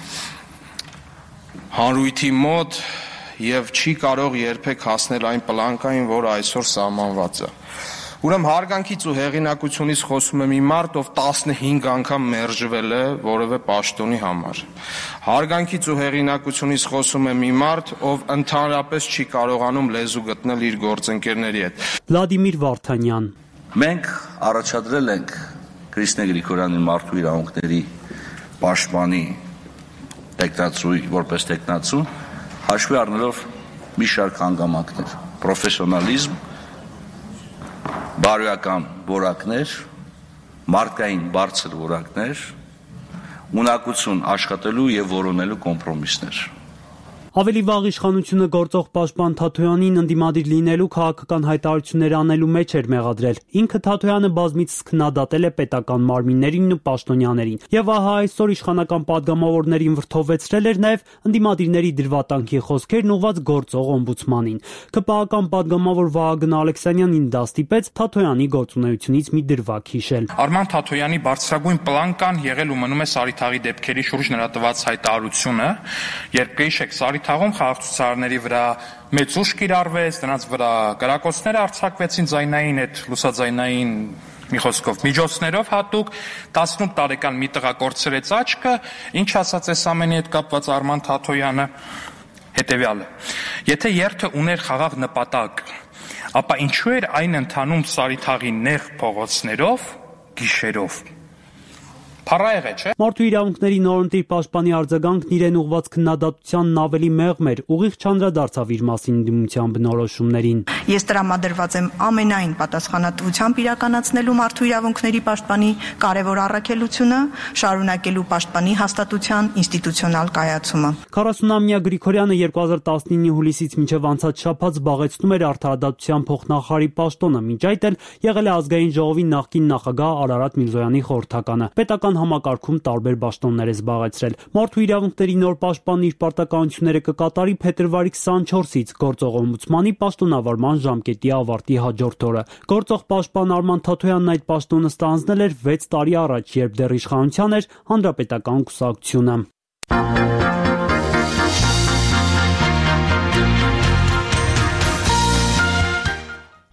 հանրույթի մոտ եւ չի կարող երբեք հասնել այն պլանկային, որը այսօր սահմանված է։ Ուրեմն հարգանքից ու հեղինակությունից խոսում է մի մարդ, ով տասնհինգ անգամ մերժվել է որևէ պաշտոնի համար։ Հարգանքից ու հեղինակությունից խոսում է մի մարդ, ով ընդհանրապես չի կարողանում լեզու գտնել իր գործընկերների հետ։
Վլադիմիր Վարդանյան
Մենք առաջադրել ենք Կրիստնե Գրիգորյանի մարդու իրավունքների պաշտպանի տեխնացուի որպես տեխնացու հաշվի առնելով մի շարք հանգամանքներ, պրոֆեսիոնալիզմ, բարոյական որակներ, մարդկային բարձր որակներ, ունակություն աշխատելու եւ որոնելու կոմպրոմիսներ։
Ավելի վաղ իշխանությունը գործող պաշտպան Թաթոյանին ընդդիմադիր լինելու քաղաքական հայտարարություններ անելու մեջ էր մեղադրել։ Ինքը Թաթոյանը բազմիցս քննադատել է պետական մարմիններին ու պաշտոնյաներին։ Եվ ահա այսօր իշխանական падգամավորներին վրթովեցրել էր նաև ընդդիմադիրների դրվատանքի խոսքերն ուղված գործող օմբուդսմանին։ ԿՊԱ-ական падգամավոր Վահագն Ալեքսանյանին դա ստիպեց Թաթոյանի գործունեությունից մի դրվագ հիշել։
Արման Թաթոյանի բարձրագույն պլանկան եղել ու մնում է Սարիթաղի դեպքերի շուրջ նրա տված հայտարարությունը, երբ կհիշեք Սարիթաղում խաղաղցուցարների վրա մեծ ուժ կիրառվեց, նրանց վրա կրակոցներ արձակվեցին ձայնային այդ լուսաձայնային մի խոսքով միջոցներով հատուկ տասնութ տարեկան մի տղա կորցրեց աչքը, ինչ ասաց այս ամենի հետ կապված Արման Թաթոյանը հետևյալը. Եթե երթը ուներ խաղաղ նպատակ, ապա ինչու էր այն ընթանում Սարիթաղի նեղ փողոցներով գիշերով։ Փառայեղ է, չէ՞։
Մարդու իրավունքների նորընտիր պաշտպանի արձագանքն իրեն ուղված քննադատությանն ավելի մեղմ էր, ուղիղ չանդրադարձավ իր մասին ընդդիմության բնորոշումներին։
Ես տրամադրված եմ ամենայն պատասխանատվությամբ իրականացնելու մարդու իրավունքների պաշտպանի կարևոր առաքելությունը, շարունակելու պաշտպանի հաստատության ինստիտուցիոնալ կայացումը։
քառասունամյա Գրիգորյանը երկու հազար տասնինի հուլիսից մինչև անցած շաբաթ զբաղեցնում էր արդարադատության փոխնախարարի պաշտոնը, մինչ այդ էլ եղել է ազգային ժողովի նախկին նախագահ Արարատ Միրզոյանի խորհրդականը։ Պետական համակարգում տարբեր պաշտոններ է զբաղեցրել։ Մարդու իրավունքների նոր պաշտպանն իր պարտականությունները կկատարի փետրվարի քսանչորսից գործող օմբուդսմանի պաշտոնավարման ժամկետի ավարտի հաջորդ օրը։ Գործող պաշտպան Արման Թաթոյանն այդ պաշտոնը ստանձնել էր վեց տարի առաջ, երբ դեռ իշխանության էր Հանրապետական կուսակցությունը։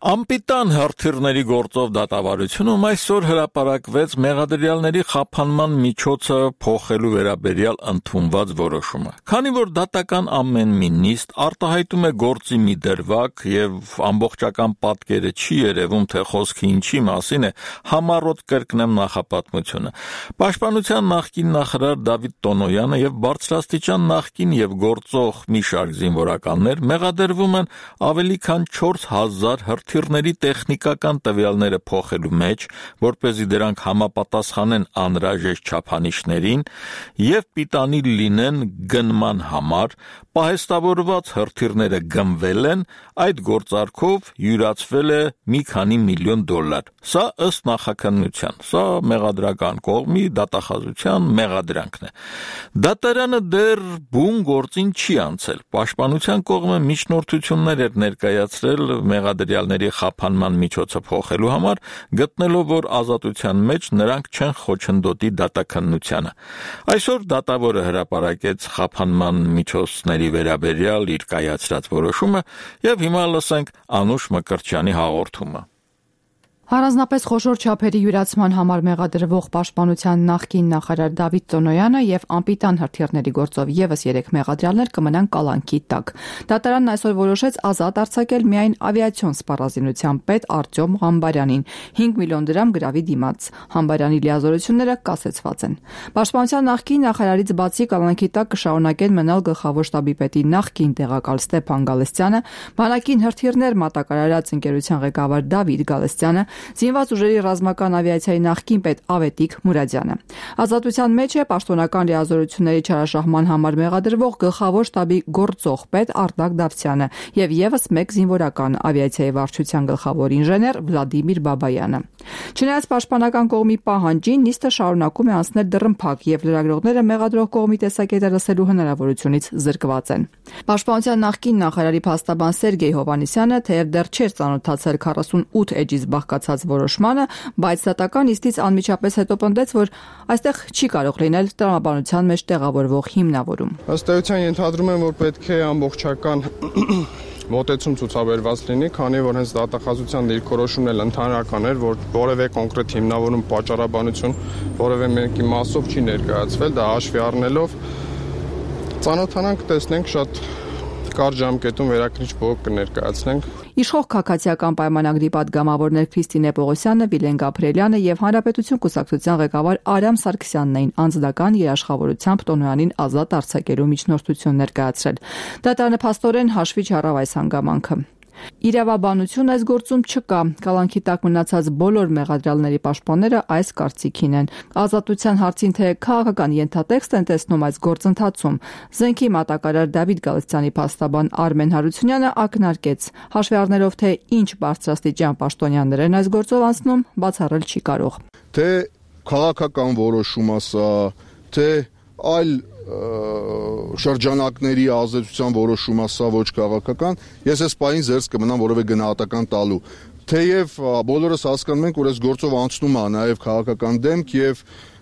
Անպիտան հրթիռների գործով դատավարությունում այսօր հրապարակվեց մեղադրյալների խափանման միջոցը փոխելու վերաբերյալ ընդունված որոշումը։ Քանի որ դատական ամեն մի նիստ արտահայտում է գործի մի դրվագ եւ ամբողջական պատկերը չի երևում, թե խոսքը ինչի մասին է, համառոտ կրկնեմ նախապատմությունը։ Պաշտպանության նախկին նախարար Դավիթ Տոնոյանը եւ բարձրաստիճան նախկին եւ գործող մի շարք զինվորականներ մեղադրվում են ավելի քան չորս հազար հրթիռների տեխնիկական տվյալները փոխելու մեջ, որպեսզի դրանք համապատասխանեն անհրաժեշտ չափանիշներին եւ պիտանի լինեն գնման համար, պահեստավորված հրթիռները գնվել են, այդ գործարքով յուրացվել է մի քանի միլիոն դոլար։ Սա ըստ նախաքննության, սա մեղադրական կողմի դատախազության մեղադրանքն է։ Դատարանը դեռ բուն գործին չի անցել։ Պաշտպանության կողմը միջնորդություններ էր ներկայացրել մեղադրյալների խափանման միջոցը փոխելու համար, գտնելով, որ ազատության մեջ նրանք չեն խոչընդոտի դատաքննությանը։ Այսօր դատավորը հրապարակեց խափանման միջոցների վերաբերյալ իր կայացրած որոշումը եւ հիմա լսենք Անուշ Մկրտչյանի հաղորդումը։
Առանձնապես խոշոր չափերի յուրացման համար մեղադրվող պաշտպանության նախկին նախարար Դավիթ Տոնոյանը եւ անպիտան հրթիռների գործով եւս երեք մեղադրյալներ կմնան կալանքի տակ։ Դատարանն այսօր որոշեց ազատ արձակել միայն ավիացիոն սպառազինության պետ Արտյոմ Ղամբարյանին հինգ միլիոն դրամ գրավի դիմաց։ Ղամբարյանի լիազորությունները կասեցված են։ Պաշտպանության նախկին նախարարից բացի կալանքի տակ կշարունակեն մնալ գլխավոր շտաբի պետի նախկին տեղակալ Ստեփան Գալստյանը, բանակին հրթիռներ մատակարարած ընկերության ղեկավար Դավիթ Գալստյանը, Զինված ուժերի ռազմական ավիացիայի նախկին պետ Ավետիք Մուրադյանը։ Ազատության մեջ է պաշտոնական լիազորությունների չարաշահման համար մեղադրվող գլխավոր շտաբի գործող պետ Արտակ Դավթյանը եւ եւս մեկ զինվորական ավիացիայի վարչության գլխավոր ինժեներ Վլադիմիր Բաբայանը։ Չնայած պաշտպանական կողմի պահանջին, նիստը շարունակում է անցնել դռնփակ եւ լրագրողները մեղադրող կողմի տեսակետը լսելու հնարավորությունից զրկված են։ Պաշտպանության նախկին նախարարի փաստաբան Սերգեյ Հովհաննիսյանը թեև դեռ չէր ծանոթացել քառասունութ էջից բաղկացած որոշմանը, բայց դատական նիստից անմիջապես հետո պնդեց, որ այստեղ չի կարող լինել տրամաբանության մեջ տեղավորվող հիմնավորում։
Ըստ էության ենթադրում եմ, որ պետք է ամբողջական մոտեցում ցուցաբերված լինի, քանի որ հենց դատախազության դիրքորոշումն էլ ընդհանրական էր, որ որևէ կոնկրետ հիմնավորում պատճառաբանություն որևէ մեկի մասով չի ներկայացվել, դա հաշվի առնելով ծանոթանանք, տեսնենք, շատ կարճ ժամկետում վերաքրիչ բողոք կներկայացնենք։
Իշխող քաղաքացիական պայմանագրի պատգամավորներ Քրիստինե Պողոսյանը, Վիլեն Գաբրիելյանը եւ Հանրապետություն կուսակցության ղեկավար Արամ Սարգսյանն էին անձնական երաշխավորությամբ Տոնոյանին ազատ արձակելու միջնորդություն ներկայացրել։ Դատարանը փաստորեն հաշվի չառավ այս հանգամանքը։ Իրավաբանություն այս գործում չկա։ Կալանքի տակ մնացած բոլոր մեղադրյալների պաշտպանները այս կարծիքին են։ Ազատության հարցին թե քաղաքական ենթատեքստ են տեսնում այս գործընթացում, զենքի մատակարար Դավիթ Գալստյանի փաստաբան Արմեն Հարությունյանը ակնարկեց, հաշվի առնելով թե ինչ բարձրաստիճան պաշտոնյաներ են այս գործով անցնում, բացառել չի կարող։
Թե քաղաքական որոշում ասա, թե այլ շրջանակների ազդեցության որոշում ասա ոչ քաղաքական, ես այս պահին զերծ կմնամ որևէ գնահատական տալու։ Թեև բոլորս հասկանում ենք, որ այս գործով անցնում է նաև քաղաքական դեմք եւ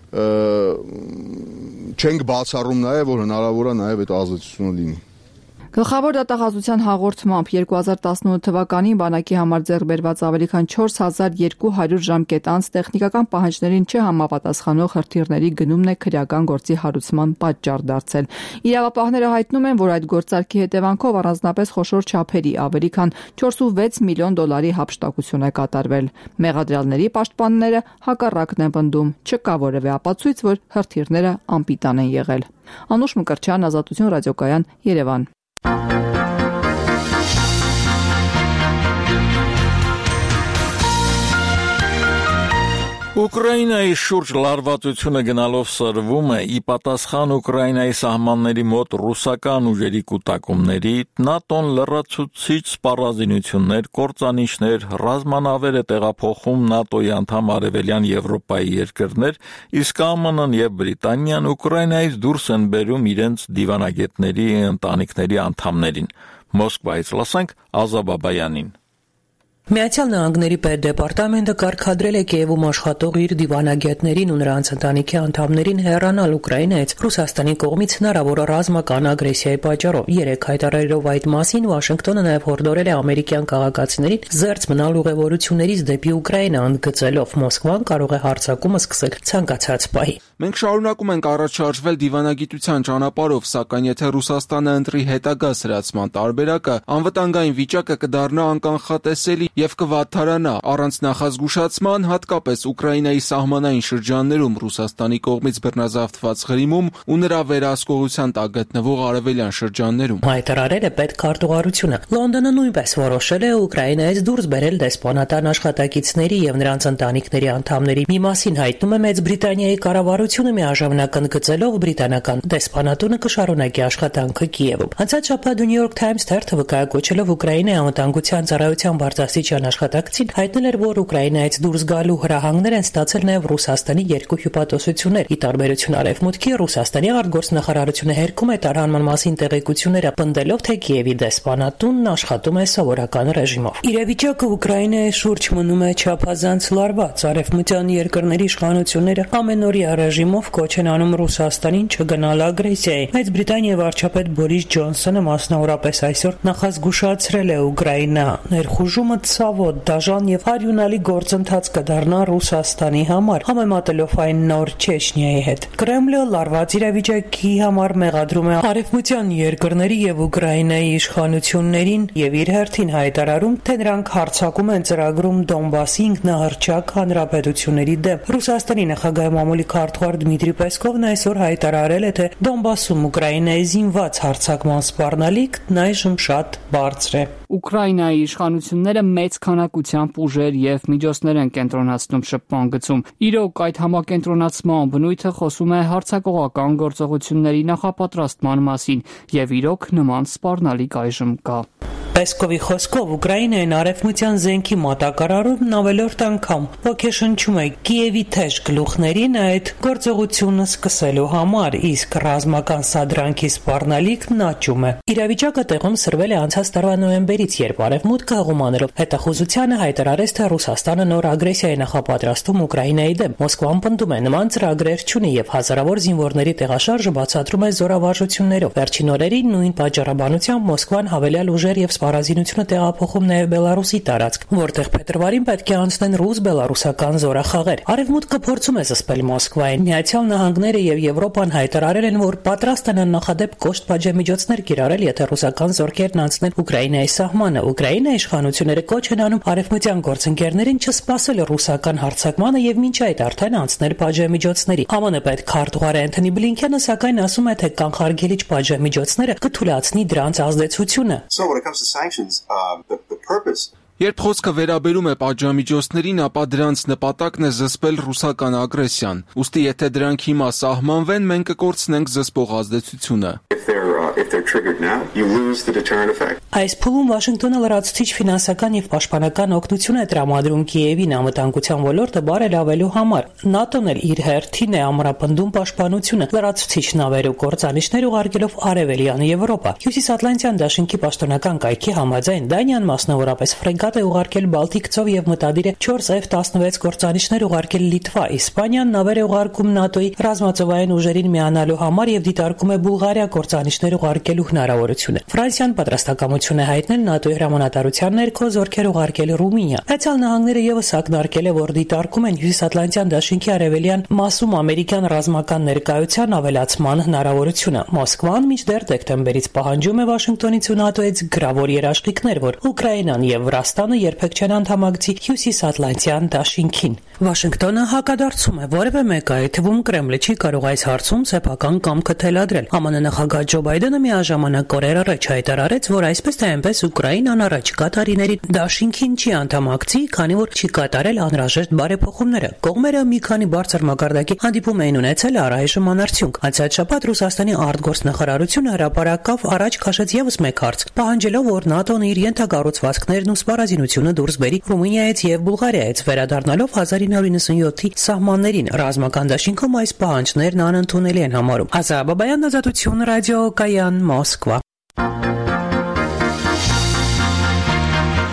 չենք բացառում նաև, որ հնարավոր է նաև այդ ազդեցությունը լինի։
Գլխավոր դատախազության հաղորդմամբ երկու հազար տասնութ թվականին բանակի համար ձեռք բերված ավելի քան չորս հազար երկու հարյուր ժամկետ անց տեխնիկական պահանջներին չհամապատասխանող հրթիռների գնումն է քրեական գործի հարուցման պատճառ դարձել։ Իրավապահները հայտնում են, որ այդ գործարքի հետևանքով առանձնապես խոշոր չափերի ավելի քան չորսունվեց միլիոն դոլարի հափշտակություն է կատարվել։ Մեղադրյալների պաշտպանները հակառակն են պնդում, չկա որևէ ապացույց, որ հրթիռները անպիտան են եղել։ Անուշ Մկրտչյան, Ազատություն ռադիոկայան, Երևան։
Ուկրաինայի շուրջ լարվածությունը գնալով սրվում է, ի պատասխան Ուկրաինայի սահմանների մոտ ռուսական ուժերի կուտակումների, ՆԱՏՕ-ն լրացուցիչ սպառազինություններ, կործանիչներ, ռազմանավեր է տեղափոխում ՆԱՏՕ-ի անդամ Արևելյան Եվրոպայի երկրներ, իսկ ԱՄՆ-ն եւ Բրիտանիան Ուկրաինայից դուրս են բերում իրենց դիվանագետների, ընտանիքների անդամներին։ Մոսկվայից լսենք Ազա Բաբայանին։
Միացյալ Նահանգների պետդեպարտամենտը կարգադրել է Կիևում աշխատող իր դիվանագետներին ու նրանց ընտանիքի անդամներին հեռանալ Ուկրաինայից Ռուսաստանի կողմից հնարավոր ռազմական ագրեսիայի պատճառով։ Երեք հայտարարելով այդ մասին Վաշինգտոնը նաև հորդորել է ամերիկյան քաղաքացիներին զերծ մնալ ուղևորություններից դեպի Ուկրաինա, ընդգծելով Մոսկվան կարող է հարձակումը սկսել ցանկացած պահի։
Մենք շարունակում ենք առաջ-շարժվել դիվանագիտության ճանապարհով, սակայն եթե Ռուսաստանը ընտրի հետագա սրացման տարբերակը, անվտանգային վիճակը կդառնա անկանխատեսելի եւ կվատթարանա առանց նախազգուշացման, հատկապես Ուկրաինայի սահմանային շրջաններում Ռուսաստանի կողմից բռնազավթված Ղրիմում ու նրա վերահսկողության տակ գտնվող արևելյան շրջաններում։
Հայտարարել է պետքարտուղարությունը։ Լոնդոնը նույնպես որոշել է Ուկրաինայից դուրս բերել դեսպանատան աշխատակիցների եւ նրանց ընտանիքների անդամների մի մասին հայտնում է Մեծ Բրիտանիայի կառավարությունը միաժամանակ ընդգծելով բրիտանական դեսպանատունը կշարունակի աշխատանքը Կիևում։ Անցած շաբաթ New York Times թերթը վկայակոչելով Ուկրաինայի անվտանգության ծառայության բարձրաստիճան աշխատակցին հայտնել էր, որ Ուկրաինայից դուրս գալու հրահանգներ են ստացել նաև Ռուսաստանի երկու հյուպատոսություններ։ Ի տարբերություն Արևմուտքի, Ռուսաստանի արտգործնախարարությունը հերքում է տարհանման մասին տեղեկությունները, պնդելով, թե Կիևի դեսպանատունն աշխատում է սովորական ռեժիմով։ Իրավիճակը Ուկրաինայի շուրջ մնում է չափազանց լարված։ Արևմտյան երկրների իշխանությունները ամենօրյա ռեժիմով կոչ են անում Ռուսաստանին չգնալ ագրեսիայի։ Մեծ Բրիտանիայի վարչապետ Բորիս Ջոնսոնը մասնավորապես այսօր նախազգուշացրել է Ուկրաինա ներխուժումը ցավոտ, դաժան եւ արյունալի գործընթաց կդառնա Ռուսաստանի համար, համեմատելով այն նոր Չեչնիայի հետ։ Կրեմլը լարված իրավիճակի համար մեղադրում է արևմտյան երկրների եւ Ուկրաինայի իշխանություններին եւ իր հերթին հայտարարում, թե նրանք հարձակում են ծրագրում Դոնբասի ինքնահռչակ հանրապետությունների դեմ։ Ռուսաստանի նախագահ մամուլի քարտուղար Դմիտրի Պեսկովն այսօր հայտարարել է, թե Դոնբասում Ուկրաինայի զինված հարձակման սպառնալիքն այժմ շատ բարձր է։
Ուկրաինայի իշխանությունները մեծ քանակությամբ ուժեր եւ միջոցներ են կենտրոնացնում շփման գծում։ Իրոք այդ համակենտրոնացման բնույթը խոսում է հարձակողական գործողությունների նախապատրաստման մասին, եւ իրոք նման սպառնալիք այժմ կա։
Պեսկովի խոսքով Ուկրաինային արևմտյան զենքի մատակարարումն ավելորդ անգամ ոգեշնչում է Կիևի թեժ գլուխներին այդ գործողությունը սկսելու համար, իսկ ռազմական սադրանքի սպառնալիքն աճում է։ Իրավիճակը տեղում սրվել է անցած տարվա նոյեմբերից, երբ Արևմուտքը հղումաներով հետախուզությանը հայտարարեց, թե Ռուսաստանը նոր ագրեսիա է նախապատրաստում Ուկրաինայի դեմ։ Մոսկվան պնդում է նման ծրագրեր չունի եւ հազարավոր զինվորների տեղաշարժը բացատրում է զորավարժություններով։ Վերջին օրերին նույն պատճառաբանությամբ Մոսկվան հավելյալ ուժեր եւ Սպառազինությունը տեղափոխում նաև Բելարուսի տարածք, որտեղ փետրվարին պետք է անցնեն ռուս-բելարուսական զորախաղեր։ Արևմուտքը փորձում է զսպել Մոսկվային։ Միացյալ Նահանգները եւ Եվրոպան հայտարարել են, որ պատրաստ են աննախադեպ կոշտ պատժամիջոցներ կիրառել, եթե ռուսական զորքերն անցնեն Ուկրաինայի սահմանը։ Ուկրաինայի իշխանությունները կոչ են անում արևմտյան գործընկերներին չսպասել ռուսական հարձակմանը եւ մինչ այդ արդեն անցնել պատժամիջոցների։ ԱՄՆ պետքարտուղար Անթոնի Բլինքենը սակայն ասում է, թե կանխարգելիչ պատժամիջոցները կթույլատնի դրանց ազդեցությունը։
Sanctions, uh, the, the purpose
Երբ խոսքը վերաբերում է պատժամիջոցներին, ապա դրանց նպատակն է զսպել ռուսական ագրեսիան։ Ուստի եթե դրանք հիմա սահմանվեն, մենք կկորցնենք զսպող ազդեցությունը։
Այս փուլում Վաշինգտոնը լրացուցիչ ֆինանսական եւ պաշտպանական օգնություն է տրամադրում Կիևին անվտանգության ոլորտը բարելավելու համար։ ՆԱՏՕ-ն էլ իր հերթին է ամրապնդում պաշտպանությունը, լրացուցիչ նավեր ու կործանիչներ ուղարկելով Արևելյան Եվրոպա։ Հյուսիսատլանտյան դաշինքի պաշտոնական կայքի համաձայն Դանիան մասնավորապես Ֆրեգատ է ուղարկել Բալտիկ ծով եւ մտադիր է չորս Էֆ տասնվեց կործանիչներ ուղարկել Լիտվա։ Իսպանիան նավեր է ուղարկում ՆԱՏՕ-ի ռազմածովային ուժերին միանալու համար եւ դիտարկում է Բուլղարիա կործանիչներ ուղարկելու հնարավորությունը։ Ֆրանսիան պատրաստակամություն է հայտնել ՆԱՏՕ-ի հրամանատարության ներքո զորքեր ուղարկել Ռումինիա։ Միացյալ Նահանգները եւս ակնարկել է, որ դիտարկում են Հյուսիսատլանտյան դաշինքի արևելյան մասում ամերիկյան ռազմական ներկայության ավելացման հնարավորությունը։ Մոսկվան մինչդեռ դեկտեմբերից պահանջում է Վաշինգտոնից ու ՆԱՏՕ-ից գրավոր երաշխիքներ, որ Ուկրաինան եւ Վրաստանը երբեք չեն անդամակցի Հյուսիսատլանտյան դաշինքին։ Վաշինգտոնը հակադարձում է որևէ մեկ այդ թվում Կրեմլը չի կարող այս հարցում սեփական կամքը թելադրել։ ԱՄՆ նախագահ Ջո Բայդենը միաժամանակ օրեր առաջ հայտարարեց, որ այսպես թե այնպես Ուկրաինան առաջիկա տարիների դաշինքին չի անդամակցի, քանի որ չի կատարել անհրաժեշտ բարեփոխումները։ Կողմերը մի քանի բարձր մակարդակի հանդիպում էին ունեցել առայժմ անարդյունք։ Անցած շաբաթ Ռուսաստանի արտգործնախարարությունը հրապարակավ առաջ քաշեց եւս մեկ հարց, պահանջելով, որ ՆԱՏՕ-ն իր ենթակառուցվածքներն ու սպառազինությունը դուրս բերի Ռումինիայից եւ Բուլղարիայից, վերադառնալով հազար ինը հարյուր նվսանյոթի սահմաններին։ Ռազմական դաշինքում այս պահանջներն անընդունելի են համարում։ Ազա Բաբայան, Ազատություն, ռադիոկայան, Մոսկվա։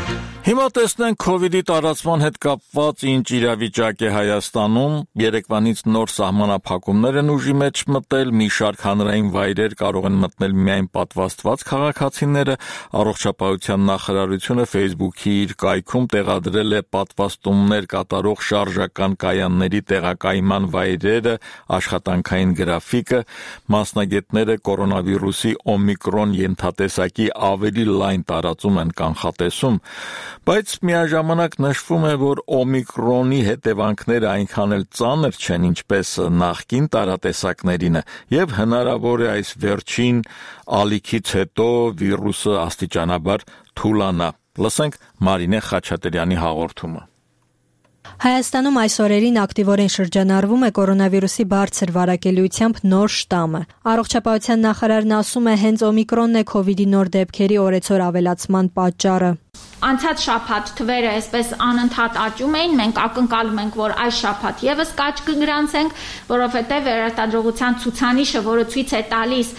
Հիմա տեսնենք COVID-ի տարածման հետ կապված ինչ իրավիճակ է Հայաստանում։ Երեկվանից նոր սահմանափակումներ են ուժի մեջ մտել, մի շարք հանրային վայրեր կարող են մտնել միայն պատվաստված քաղաքացիները։ Առողջապահության նախարարությունը Facebook-ի իր կայքում տեղադրել է պատվաստումներ կատարող շարժական կայանների տեղակայման վայրերը, աշխատանքային գրաֆիկը։ Մասնագետները կորոնավիրուսի օմիկրոն ենթատեսակի ավելի լայն տարածում են կանխատեսում, բայց միաժամանակ նշվում է, որ օմիկրոնի հետևանքները այնքան էլ ծանր չեն, ինչպես նախկին տարատեսակներինը, եւ հնարավոր է այս վերջին ալիքից հետո վիրուսը աստիճանաբար թուլանա։ Լսենք Մարինե Խաչատրյանի հաղորդումը։
Հայաստանում այս օրերին ակտիվորեն շրջանառվում է կորոնավիրուսի բարձր վարակելիությամբ նոր շտամը։ Առողջապահության նախարարն ասում է, հենց օմիկրոնն է COVID-ի նոր դեպքերի օրեցօր ավելացման պատճառը։
Անցած շաբաթ թվերը այսպես անընդհատ աճում էին, մենք ակնկալում ենք, որ այս շաբաթ եւս կաճ կգրանցենք, որովհետեւ վերարտադրողության ցուցանիշը, որը ցույց է տալիս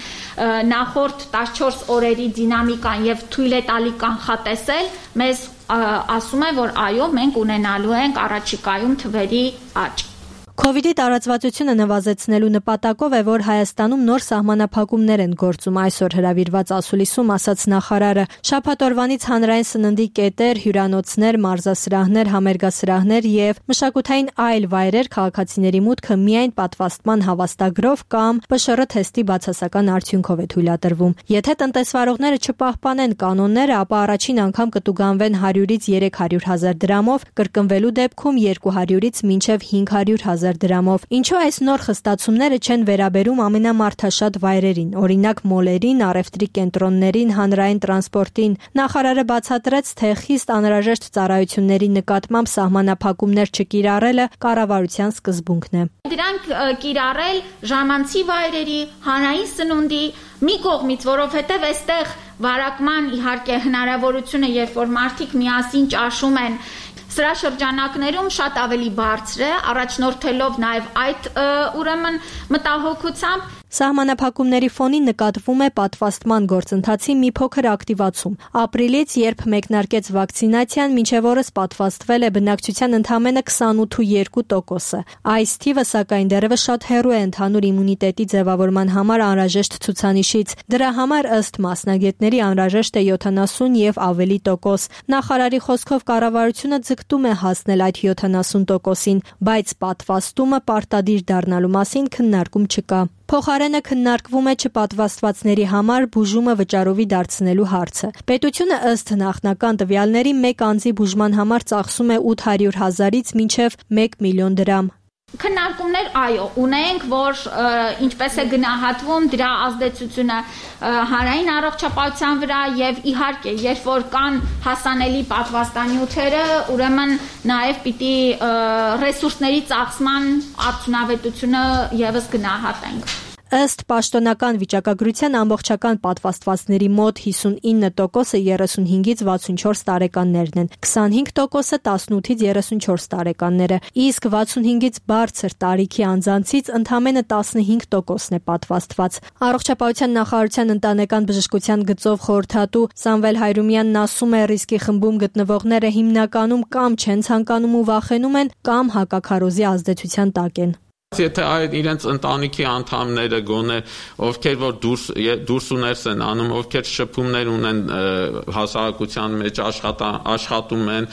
նախորդ տասնչորս օրերի դինամիկան եւ թույլ է տալի կանխատեսել, մեզ ասում է, որ այո, մենք ունենալու ենք առաջիկայում թվերի աճ։
COVID-ի տարածվածությունը նվազեցնելու նպատակով է, որ Հայաստանում նոր սահմանափակումներ են գործում, այսօր հրավիրված ասուլիսում ասաց նախարարը։ Շաբաթօրվանից հանրային սննդի կետեր, հյուրանոցներ, մարզասրահներ, համերգասրահներ եւ մշակութային այլ վայրեր քաղաքացիների մուտքը միայն պատվաստման հավաստագրով կամ Պ Շ Ռ թեստի բացասական արդյունքով է թույլատրվում։ Եթե տնտեսվարողները չպահպանեն կանոնները, ապա առաջին անգամ կտուգանվեն հարյուրից երեք հարյուր հազար դրամով, կրկնվելու դեպքում երկու հարյուրից մինչև հինգ հարյուր հազար դրամով։ Ինչու այս նոր խստացումները չեն վերաբերում ամենամարդաշատ վայրերին, օրինակ մոլերին, առևտրի կենտրոններին, հանրային տրանսպորտին։ Նախարարը բացատրեց, թե խիստ անհրաժեշտ ծառայությունների նկատմամբ սահմանափակումներ չկիրառելը կառավարության սկզբունքն է։
Դրանք կիրառել ժամանցի վայրերի, հանրային սնունդի մի կողմից, որովհետև այստեղ վարակման իհարկե հնարավորությունը, երբ որ մարդիկ միասին ճաշում են, սրա շրջանակներում շատ ավելի բարձր է, առաջնորդելով նաև այդ ուրեմն մտահոգությամբ։
Սահմանափակումների ֆոնին նկատվում է պատվաստման գործընթացի մի փոքր ակտիվացում։ Ապրիլից, երբ մեկնարկեց վակցինացիան, մինչև օրս պատվաստվել է բնակչության ընդամենը քսանութ ու երկու տոկոսը։ Այս թիվը սակայն դեռևս շատ հեռու է ընդհանուր իմունիտետի ձևավորման համար անհրաժեշտ ցուցանիշից։ Դրա համար ըստ մասնագետների անհրաժեշտ է յոթանասուն եւ ավելի տոկոս։ Նախարարի խոսքով կառավարությունը ձգտում է հասնել այդ յոթանասուն տոկոսին, բայց պատվաստումը պարտադիր դառնալու մասին քննարկում չկա։ Փոխարենը քննարկվում է չպատվաստվածների համար բուժումը վճարովի դարձնելու հարցը։ Պետությունը ըստ նախնական տվյալների մեկ անձի բուժման համար ծախսում է ութ հարյուր հազարից մինչև մեկ միլիոն դրամ։
Քննարկումներ այո ունենք, որ ինչպես է գնահատվում դրա ազդեցությունը հանրային առողջապահության վրա եւ իհարկե երբ որ կան հասանելի պատվաստանյութերը, ուրեմն նաեւ պիտի ռեսուրսների ծախսման արդյունավետությունը եւս գնահատենք։
Ըստ պաշտոնական վիճակագրության ամբողջական պատվաստվածների մոտ հիսունինը տոկոսը երեսունհինգից վաթսունչորս տարեկաններն են, քսանհինգ տոկոսը տասնութից երեսունչորս տարեկանները, իսկ վաթսունհինգից բարձր տարիքի անձանցից ընդամենը տասնհինգ տոկոսն է պատվաստված։ Առողջապահության նախարարության ընտանեկան բժշկության գծով խորհրդատու Սամվել Հայրումյանն ասում է, ռիսկի խմբում գտնվողները հիմնականում կամ չեն ցանկանում ու վախենում են, կամ հակաքարոզի ազդեցության տակ են։
Եթե այդ իրենց ընտանիքի անդամները գոնե, ովքեր որ դուրս դուրս ու ներս են անում, ովքեր շփումներ ունեն հասարակության մեջ աշխատում են,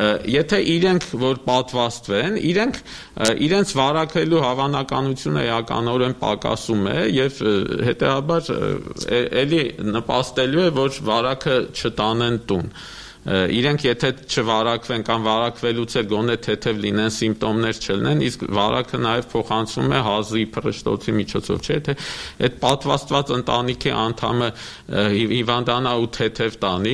եթե իրենք որ պատվաստվեն, իրենք իրենց վարակելու հավանականությունը էականորեն պակասում է եւ հետեւաբար էլի նպաստելու է, որ վարակը չտանեն տուն։ Իրենք եթե չվարակվեն կամ վարակվելուց էլ գոնե թեթև լինեն, սիմպտոմներ չլինեն, իսկ վարակը նաև փոխանցում է հազի փռշտոցի միջոցով, չէ՞, թե այդ պատվաստված ընտանիքի անդամը հիվանդանա ու թեթև տանի,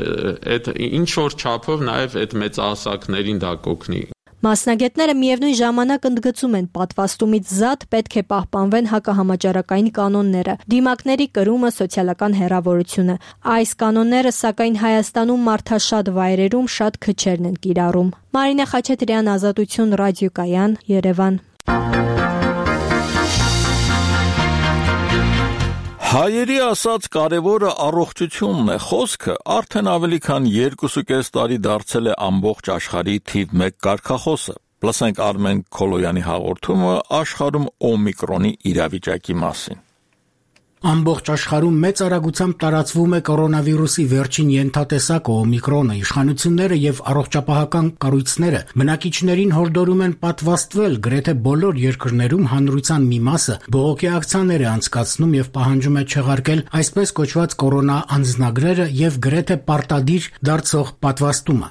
այդ ինչ որ չափով նաև այդ մեծահասակներին դա կօգնի։
Մասնագետները միևնույն ժամանակ ընդգծում են, պատվաստումից զատ պետք է պահպանվեն հակահամաճարակային կանոնները, դիմակների կրումը, սոցիալական հեռավորությունը։ Այս կանոնները, սակայն Հայաստանում մարդաշատ վայրերում շատ քչերն են կիրառում։ Մարինե Խաչատրյան, Ազատություն, Ռադիոկայան, Երևան։
Հայերի ասած կարևորը առողջությունն է, խոսքը արդեն ավելի քան երկուսուկես տարի դարձել է ամբողջ աշխարհի թիվ մեկ կարգախոսը։ Լսենք Արմեն Քոլոյանի հաղորդումը աշխարհում օմիկրոնի իրավիճակի մասին։
Ամբողջ աշխարհում մեծ արագությամբ տարածվում է կորոնավիրուսի վերջին ենթատեսակը օմիկրոնը։ Իշխանությունները եւ առողջապահական կառույցները բնակիչներին հորդորում են պատվաստվել, գրեթե բոլոր երկրներում հանրության մի մասը բողոքի ակցիաներ է անցկացնում եւ պահանջում է չեղարկել այսպես կոչված կորոնա անձնագրերը եւ գրեթե պարտադիր դարձող պատվաստումը։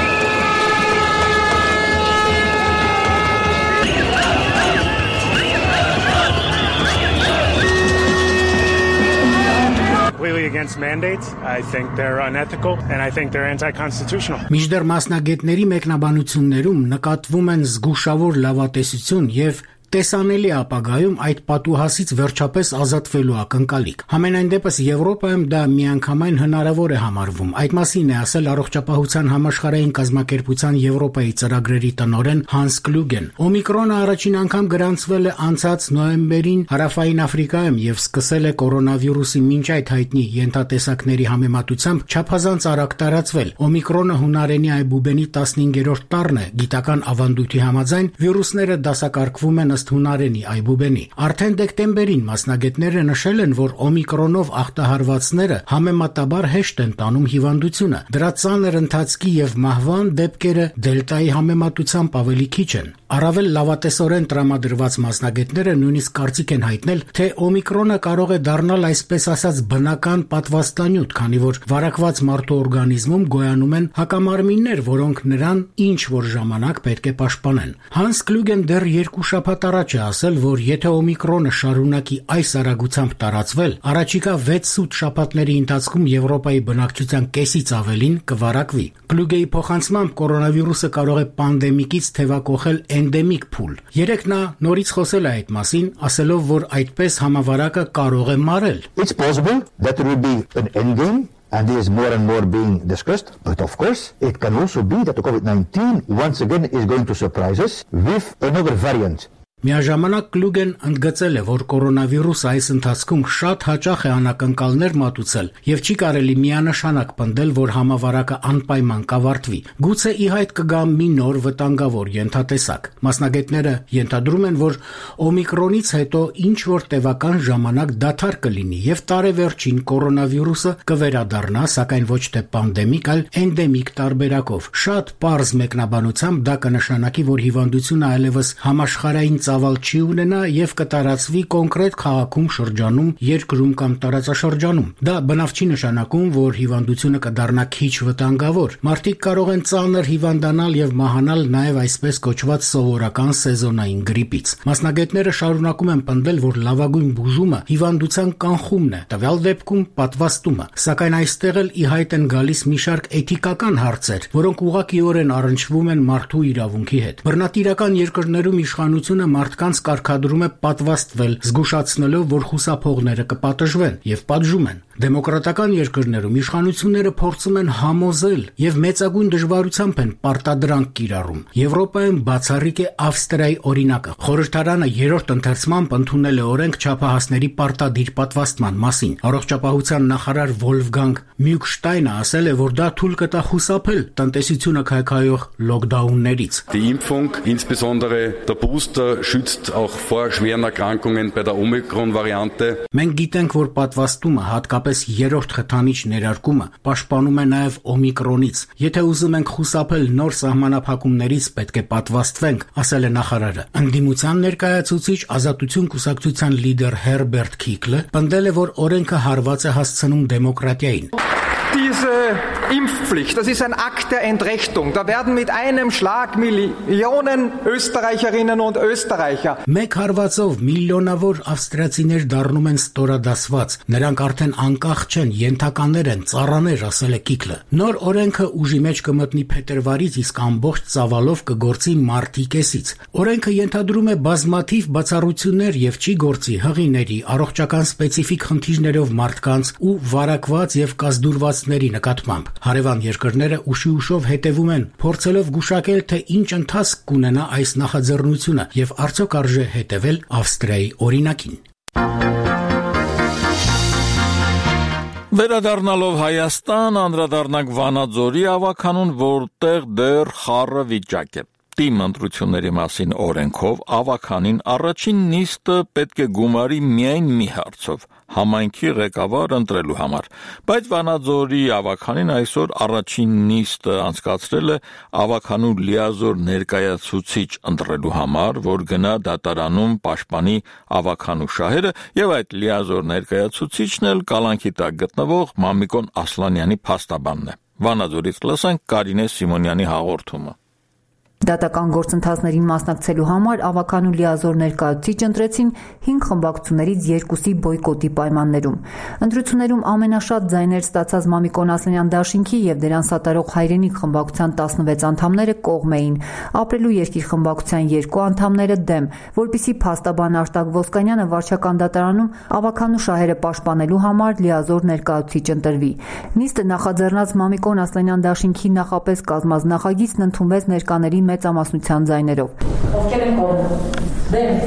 Against mandates. I think they're unethical and I think they're anti-constitutional.
Միջդեռ մասնագետների մեկնաբանություններում նկատվում են զգուշավոր լավատեսություն եւ տեսանելի ապագայում այդ պատուհասից վերջապես ազատվելու ակնկալիք։ Համենայն դեպս Եվրոպայում դա միանգամայն հնարավոր է համարվում։ Այդ մասին է ասել առողջապահության համաշխարհային կազմակերպության Եվրոպայի ծրագրերի տնօրեն Հանս Կլուգեն։ Օմիկրոնը առաջին անգամ գրանցվել է անցած նոյեմբերին Հարավային Աֆրիկայում եւ սկսել է կորոնավիրուսի մինչ այդ հայտնի ենթատեսակների համեմատությամբ չափազանց արագ տարածվել։ Օմիկրոնը հունարենի այբուբենի տասնհինգերորդ տառն է։ Գիտական ավանդույթի համաձայն վիրուսները դասակարգվում են հունարենի այբուբենի։ Արդեն դեկտեմբերին մասնագետները նշել են, որ օմիկրոնով ախտահարվածները համեմատաբար հեշտ են տանում հիվանդությունը։ Դրա ծանր ընթացքի եւ մահվան դեպքերը դելտայի համեմատությամբ ավելի քիչ են։ Առավել լավատեսորեն տրամադրված մասնագետները նույնիսկ կարծիք են հայտնել, թե օմիկրոնը կարող է դառնալ այսպես ասած բնական պատվաստանյութ, քանի որ վարակված մարդու օրգանիզմում գոյանում են հակամարմիններ, որոնք նրան ինչ որ ժամանակ պետք է պաշտպանեն։ Հանս Կլուգեն դեռ երկու շաբաթ առաջ է ասել, որ եթե օմիկրոնը շարունակի այս արագությամբ տարածվել, առաջիկա վեց ութ շաբաթների ընթացքում Եվրոպայի բնակչության կեսից ավելին կվարակվի։ Կլուգեի փոխանցմամբ կորոնավիրուսը կարող է պանդեմիկից թևակողել էնդեմիկ փուլ։ Երեք նա նորից խոսել է այդ մասին, ասելով, որ այդպես համավարակը կարող է մարել։
It's possible that there will be an endgame. And there is more and more being discussed. But of course, it can also be that the COVID nineteen once again is going to surprise us with another variant.
Միաժամանակ Կլուգեն ընդգծել է, որ կորոնավիրուսը այս ընթացքում շատ հաճախ է անակնկալներ մատուցել եւ չի կարելի միանշանակ պնդել, որ համավարակը անպայման կավարտվի։ Գուցե ի հայտ կգա մի նոր վտանգավոր ենթատեսակ։ Մասնագետները ենթադրում են, որ օմիկրոնից հետո ինչ որ տևական ժամանակ դադար կլինի եւ տարեվերջին կորոնավիրուսը կվերադառնա, սակայն ոչ թե պանդեմիկ, այլ էնդեմիկ տարբերակով։ Շատ պարզ մեկնաբանությամբ դա կնշանակի, որ հիվանդությունը այլևս համաշխարհային ծավալ չի ունենա եւ կտարածվի կոնկրետ քաղաքում, շրջանում, երկրում կամ տարածաշրջանում։ Դա բնավ չի նշանակում, որ հիվանդությունը կդառնա քիչ վտանգավոր։ Մարդիկ կարող են ծանր հիվանդանալ եւ մահանալ նաեւ այսպես կոչված սովորական սեզոնային գրիպից։ Մասնագետները շարունակում են պնդել, որ լավագույն բուժումը հիվանդության կանխումն է, տվյալ դեպքում պատվաստումը։ Սակայն այստեղ էլ ի հայտ են գալիս մի շարք էթիկական հարցեր, որոնք ուղղակիորեն առնչվում են մարդու իրավունքի հետ։ Բռնատիրական երկրներում իշխանությունը մարդկանց կարգադրում է պատվաստվել, զգուշացնելով, որ խուսափողները կպատժվեն եւ պատժում են։ Դեմոկրատական երկրներում իշխանությունները փորձում են համոզել եւ մեծագույն դժվարությամբ են պարտադրանք կիրառում։ Եվրոպայում բացառիկ է Ավստրիայի օրինակը։ Խորհրդարանը երրորդ ընթերցմամբ ընդունել է օրենք չափահասների պարտադիր պատվաստման մասին։ Առողջապահության նախարար Վոլֆգանգ Մյուկշտայնը ասել է, որ դա թույլ կտա խուսափել տնտեսությունը քայքայող լոկդաուններից։
Die Impfung, insbesondere der Booster, schützt auch vor schweren Erkrankungen bei der Omikron-Variante.
Մենք գիտենք, որ պատվաստումը, հատկապես երրորդ խթանիչ ներարկումը, պաշտպանում է նաև օմիկրոնից։ Եթե ուզում ենք խուսափել նոր սահմանափակումներից, պետք է պատվաստվենք, ասել է նախարարը։ Ընդդիմության ներկայացուցիչ Ազատություն կուսակցության լիդեր Հերբերտ Քիկլը պնդել է, որ օրենքը հարված է հասցնում դեմոկրատիային։
Diese Impfpflicht, das ist ein Akt der Entrechtung. Da werden mit einem Schlag Millionen Österreicherinnen und Österreicher.
Մեկ հարվածով միլիոնավոր ավստրիացիներ դառնում են ստորադասված։ Նրանք արդեն անկախ չեն, ենթականներ են, ծառաներ, ասել է Կիկլը։ Նոր օրենքը ուժի մեջ կմտնի փետրվարից, իսկ ամբողջ ծավալով կգործի մարտի կեսից։ Օրենքը ենթադրում է բազմաթիվ բացառություններ եւ չի գործի հղիների, առողջական սպეციფიկ խնդիրներով մարդկանց ու վարակված եւ կազդուրվածների նկատմամբ։ Հարևան երկրները ուշի ուշով հետևում են, փորձելով գուշակել, թե ինչ ընթացք կունենա այս նախաձեռնությունը եւ արդյոք արժե հետևել Ավստրիայի օրինակին։
Վերադառնալով Հայաստան, անդրադառնանք Վանաձորի ավականուն, որտեղ դեռ խառը վիճակ է։ Տիմ ընտրությունների մասին օրենքով ավականին առաջին նիստը պետք է գումարի միայն մի հարցով՝ համայնքի ղեկավար ընտրելու համար, բայց Վանաձորի ավականին այսօր առաջին նիստը անցկացրել է ավականու լիազոր ներկայացուցիչ ընտրելու համար, որ գնա դատարանում պաշտպանի ավականու շահերը, եւ այդ լիազոր ներկայացուցիչն էլ Կալանքի տակ գտնվող Մամիկոն Ասլանյանի փաստաբանն է։ Վանաձորից լսենք Կարինե Սիմոնյանի հաղորդումը։
Դատական գործընթացներին մասնակցելու համար ավականու լիազոր ներկայացուցիչ ընտրեցին հինգ խմբակցություններից երկուսի բոյկոտի պայմաններում։ Ընտրություններում ամենաշատ ձայներ ստացած Մամիկոն Ասլանյան դաշինքի եւ դրան սատարող Հայրենիք խմբակցության տասնվեց անդամները կողմ էին, Ապրելու երկիր խմբակցության երկու անդամները դեմ, որպեսզի փաստաբան Արտակ Ոսկանյանը վարչական դատարանում ավականու շահերը պաշտպանելու համար լիազոր ներկայացուցիչ ընտրվի։ Նիստը նախաձեռնած Մամիկոն Ասլանյան դաշինքի նախապես կազմած նախագիծն ընդունվեց ներկաների մեծամասնության ձայներով։ Ովքեր են կողմ։ Դեմ։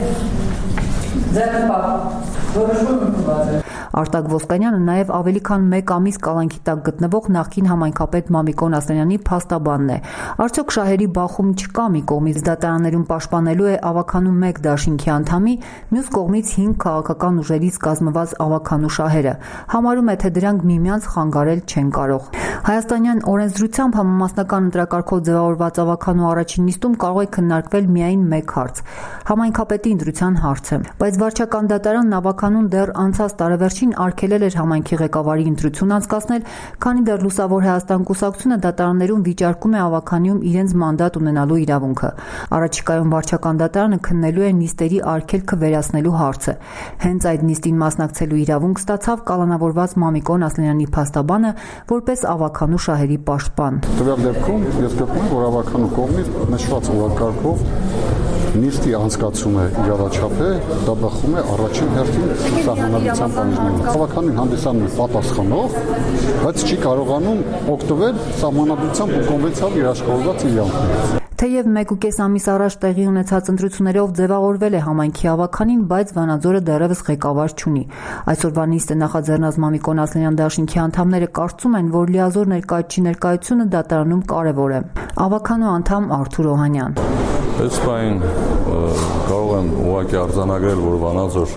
Ձեռնպահ։ Որոշում ընդունված է։ Արտակ Ոսկանյանը նաև ավելի քան մեկ ամիս Կալանքի տակ գտնվող նախկին համայնքապետ Մամիկոն Ասլանյանի փաստաբանն է։ Արդյոք շահերի բախում չկա, մի կողմից դատարաններում պաշտպանելու է ավականու մեկ դաշինքի անդամի, մյուս կողմից հինգ քաղաքական ուժերից կազմված ավականու շահերը։ Համարում է, թե դրանք միմյանց խանգարել չեն կարող։ Հայաստանյան օրենսդրությամբ համամասնական ընտրակարգով ձևավորված ավականու առաջին նիստում կարող է քննարկվել միայն մեկ հարց՝ համայնքապետի ընտրության հարցը, բայց վարչական դատարանն ավականուն դեռ անցած տարեվերջին արգելել էր համայնքի ղեկավարի ընտրություն անցկացնել, քանի դեռ Լուսավոր Հայաստան կուսակցությունը դատարաններում վիճարկում է ավականիում իրենց մանդատ ունենալու իրավունքը։ Առաջիկայում վարչական դատարանը քննելու է նիստերի արգելքը վերացնելու հարցը։ Հենց այդ նիստին մասնակցելու իրավունք ստացավ կալանավորված Մամիկոն Ասլանյանի փաստաբանը որպես ավականու շահերի պաշտպան։
Տվյալ դեպքում ես գտնում եմ, որ ավականու կողմից նշված օրակարգով նիստի անցկացումը իրավաչափ է, դա բխում է առաջին հերթին սահմանադրության պահանջներից։ Ավականին հանդիսանում է պատասխանող, բայց չի կարողանում օգտվել սահմանադրությամբ ու կոնվենցիայով երաշխավորված իրավունքներից։
Թեև մեկուկես ամիս առաջ տեղի ունեցած ընտրություններով ձևավորվել է համայնքի ավականին, բայց Վանաձորը դեռևս ղեկավար չունի։ Այսօրվա նիստը նախաձեռնած Մամիկոն Ասլանյան դաշինքի անդամները կարծում են, որ լիազոր ներկայացուցիչի ներկայությունը դատարանում կարևոր է։ Ավականու անդամ Արթուր Օհանյան։
Այս բան կարող եմ ուղղակի արձանագրել, որ Վանաձոր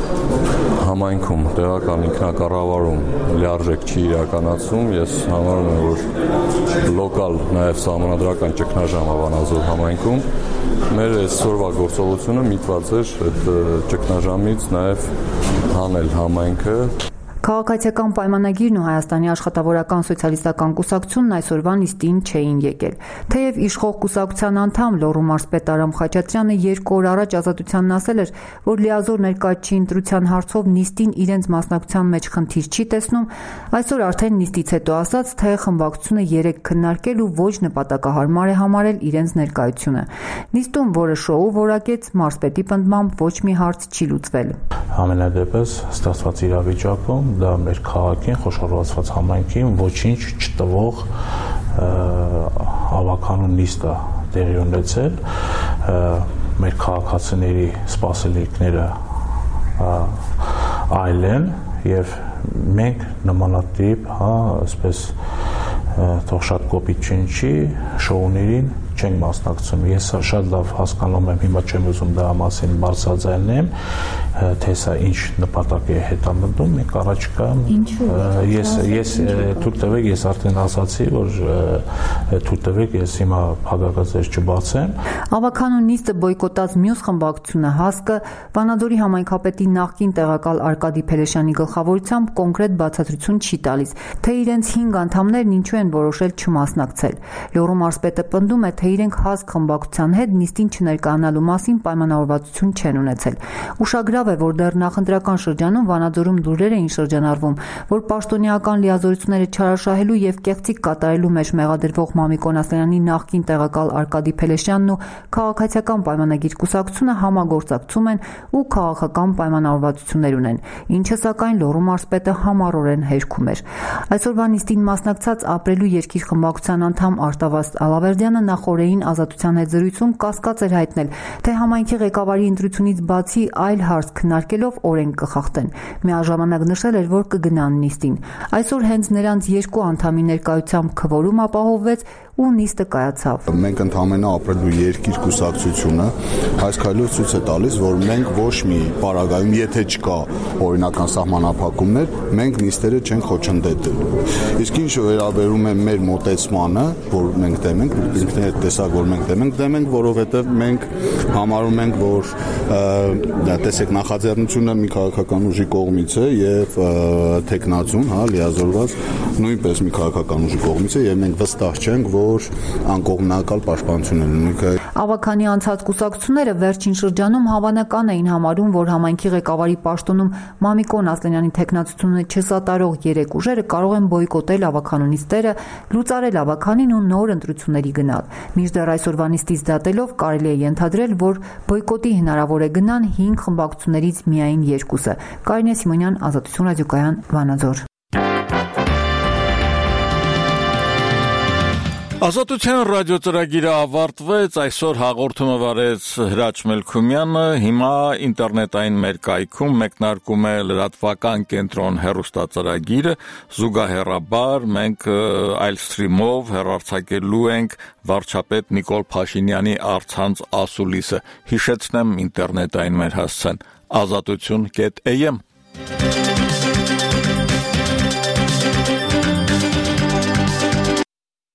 համայնքում տեղական ինքնակառավարում լիարժեք չի իրականացում, ես համարում եմ, որ լոկալ նաև սահմանադրական ճգնաժամ է Վանաձոր համայնքում, մեր այսօրվա գործողությունը միտված էր այդ ճգնաժամից նաև հանել համայնքը։
Քաղաքացիական պայմանագիրն ու Հայաստանի աշխատավորական սոցիալիստական կուսակցությունն այսօրվա նիստին չէին եկել։ Թեև իշխող կուսակցության անդամ Լոռու մարզպետ Արամ Խաչատրյանը երկու օր առաջ Ազատությանն ասել էր, որ լիազոր ներկայացուցիչի ընտրության հարցով նիստին իրենց մասնակցության մեջ խնդիր չի տեսնում, այսօր արդեն նիստից հետո ասաց, թե խմբակցությունը երեք քննարկել ու ոչ նպատակահարմար է համարել իրենց ներկայությունը։ Նիստում, որը շոու որակեց, մարզպետի պնդմամբ ոչ մի հարց չի լուծվել։
Ամենադեպս ստացված իրավիճակում դա մեր քաղաքին, խոշորացված համայնքին ոչինչ չտվող ավականու նիստ է տեղի ունեցել, մեր քաղաքացիների սպասելիքները այլ են եւ մենք նմանատիպ, հա, այսպես թող շատ կոպիտ չնչի, շոուներին չենք մասնակցում։ Ես շատ լավ հասկանում եմ, հիմա չեմ ուզում դրա մասին բարձրաձայնեմ, թե սա ինչ նպատակ է հետամտում, մենք առաջիկա ես ես թույլ տվեք, ես արդեն ասացի, որ թույլ տվեք, ես հիմա փակագծեր չբացեմ։
Ավականու նիստը բոյկոտած մյուս խմբակցությունը ՀԱՍԿ-ը Վանաձորի համայնքապետի նախկին տեղակալ Արկադի Փելեշյանի գլխավորությամբ կոնկրետ բացատրություն չի տալիս, թե իրենց հինգ անդամներն ինչու են որոշել չմասնակցել։ Լոռու մարզպետը պնդում է, թե իրենք ՀԱՍԿ խմբակցության հետ նիստին չներկայանալու մասին պայմանավորվածություն չեն ունեցել։ Ուշագրավ է, որ դեռ նախընտրական շրջանում Վանաձորում լուրեր էին շրջանառվում, որ պաշտոնեական լիազորությունները չարաշահելու եւ կեղծիք կատարելու մեջ մեղադրվող Մամիկոն Ասլանյանի նախկին տեղակալ Արկադի Փելեշյանն ու քաղաքացիական պայմանագիր կուսակցությունը համագործակցում են ու քաղաքական պայմանավորվածություններ ունեն, ինչը սակայն Լոռու մարզպետը համառորեն հերքում էր։ Այսօրվա նիստին մասնակցած Ապրելու երկիր խմբակցության անդամ Արտավազդ Ալավերդյանը նախ տարեին Ազատության հետ զրույցում կասկած էր հայտնել, թե համայնքի ղեկավարի ընտրությունից բացի այլ հարց քննարկելով օրենք կխախտեն։ Միաժամանակ նշել էր, որ կգնան նիստին։ Այսօր հենց նրանց երկու անդամի ներկայությամբ քվորում ապահովվեց ու նիստը կայացավ։
Մենք ընդհանրապես ապրելու երկիր կուսակցությունը այս քայլով ցույց է տալիս, որ մենք ոչ մի պարագայում, եթե չկա օրինական սահմանափակումներ, մենք նիստերը չենք խոչընդոտելու։ Իսկ ինչ վերաբերում է մեր մոտեցմանը, որ մենք դեմ ենք, ինքներդ տեսակ, որ մենք դեմ ենք, դեմ ենք, որովհետև մենք համարում ենք, որ տեսեք նախաձեռնությունը մի քաղաքական ուժի կողմից է եւ տեխնացուն, հա, լիազորված նույնպես մի քաղաքական ուժի կողմից է եւ մենք վստահ չենք, որ անկողմնակալ պաշտպանություն են ունի։
Ավագանի անցած կուսակցությունները վերջին շրջանում հավանական էին համարում, որ համայնքի ղեկավարի պաշտոնում Մամիկոն Ասլանյանի տեխնացությունը չսատարող երեք ուժերը կարող են բոյկոտել ավագանու նիստերը, լուծարել ավագանին ու նոր ընտրությունների գնալ։ Մինչդեռ այսօրվա նիստից դատելով կարելի է ենթադրել, որ բոյկոտի հնարավոր է գնան հինգ խմբակցություններից միայն երկուսը։ Կարինե Սիմոնյան, Ազատություն ռադիոկայան, Վանաձոր։
Ազատության ռադիոծրագիրը ավարտվեց, այսօր հաղորդումը վարեց Հրաչ Մելքումյանը, հիմա ինտերնետային մեր կայքում մեկնարկում է լրատվական կենտրոն հեռուստածրագիրը, զուգահեռաբար մենք այլ սթրիմով հեռարձակելու ենք վարչապետ Նիկոլ Փաշինյանի առցանց ասուլիսը, հիշեցնեմ ինտերնետային մեր հասցեն ազատություն կետ էյ էմ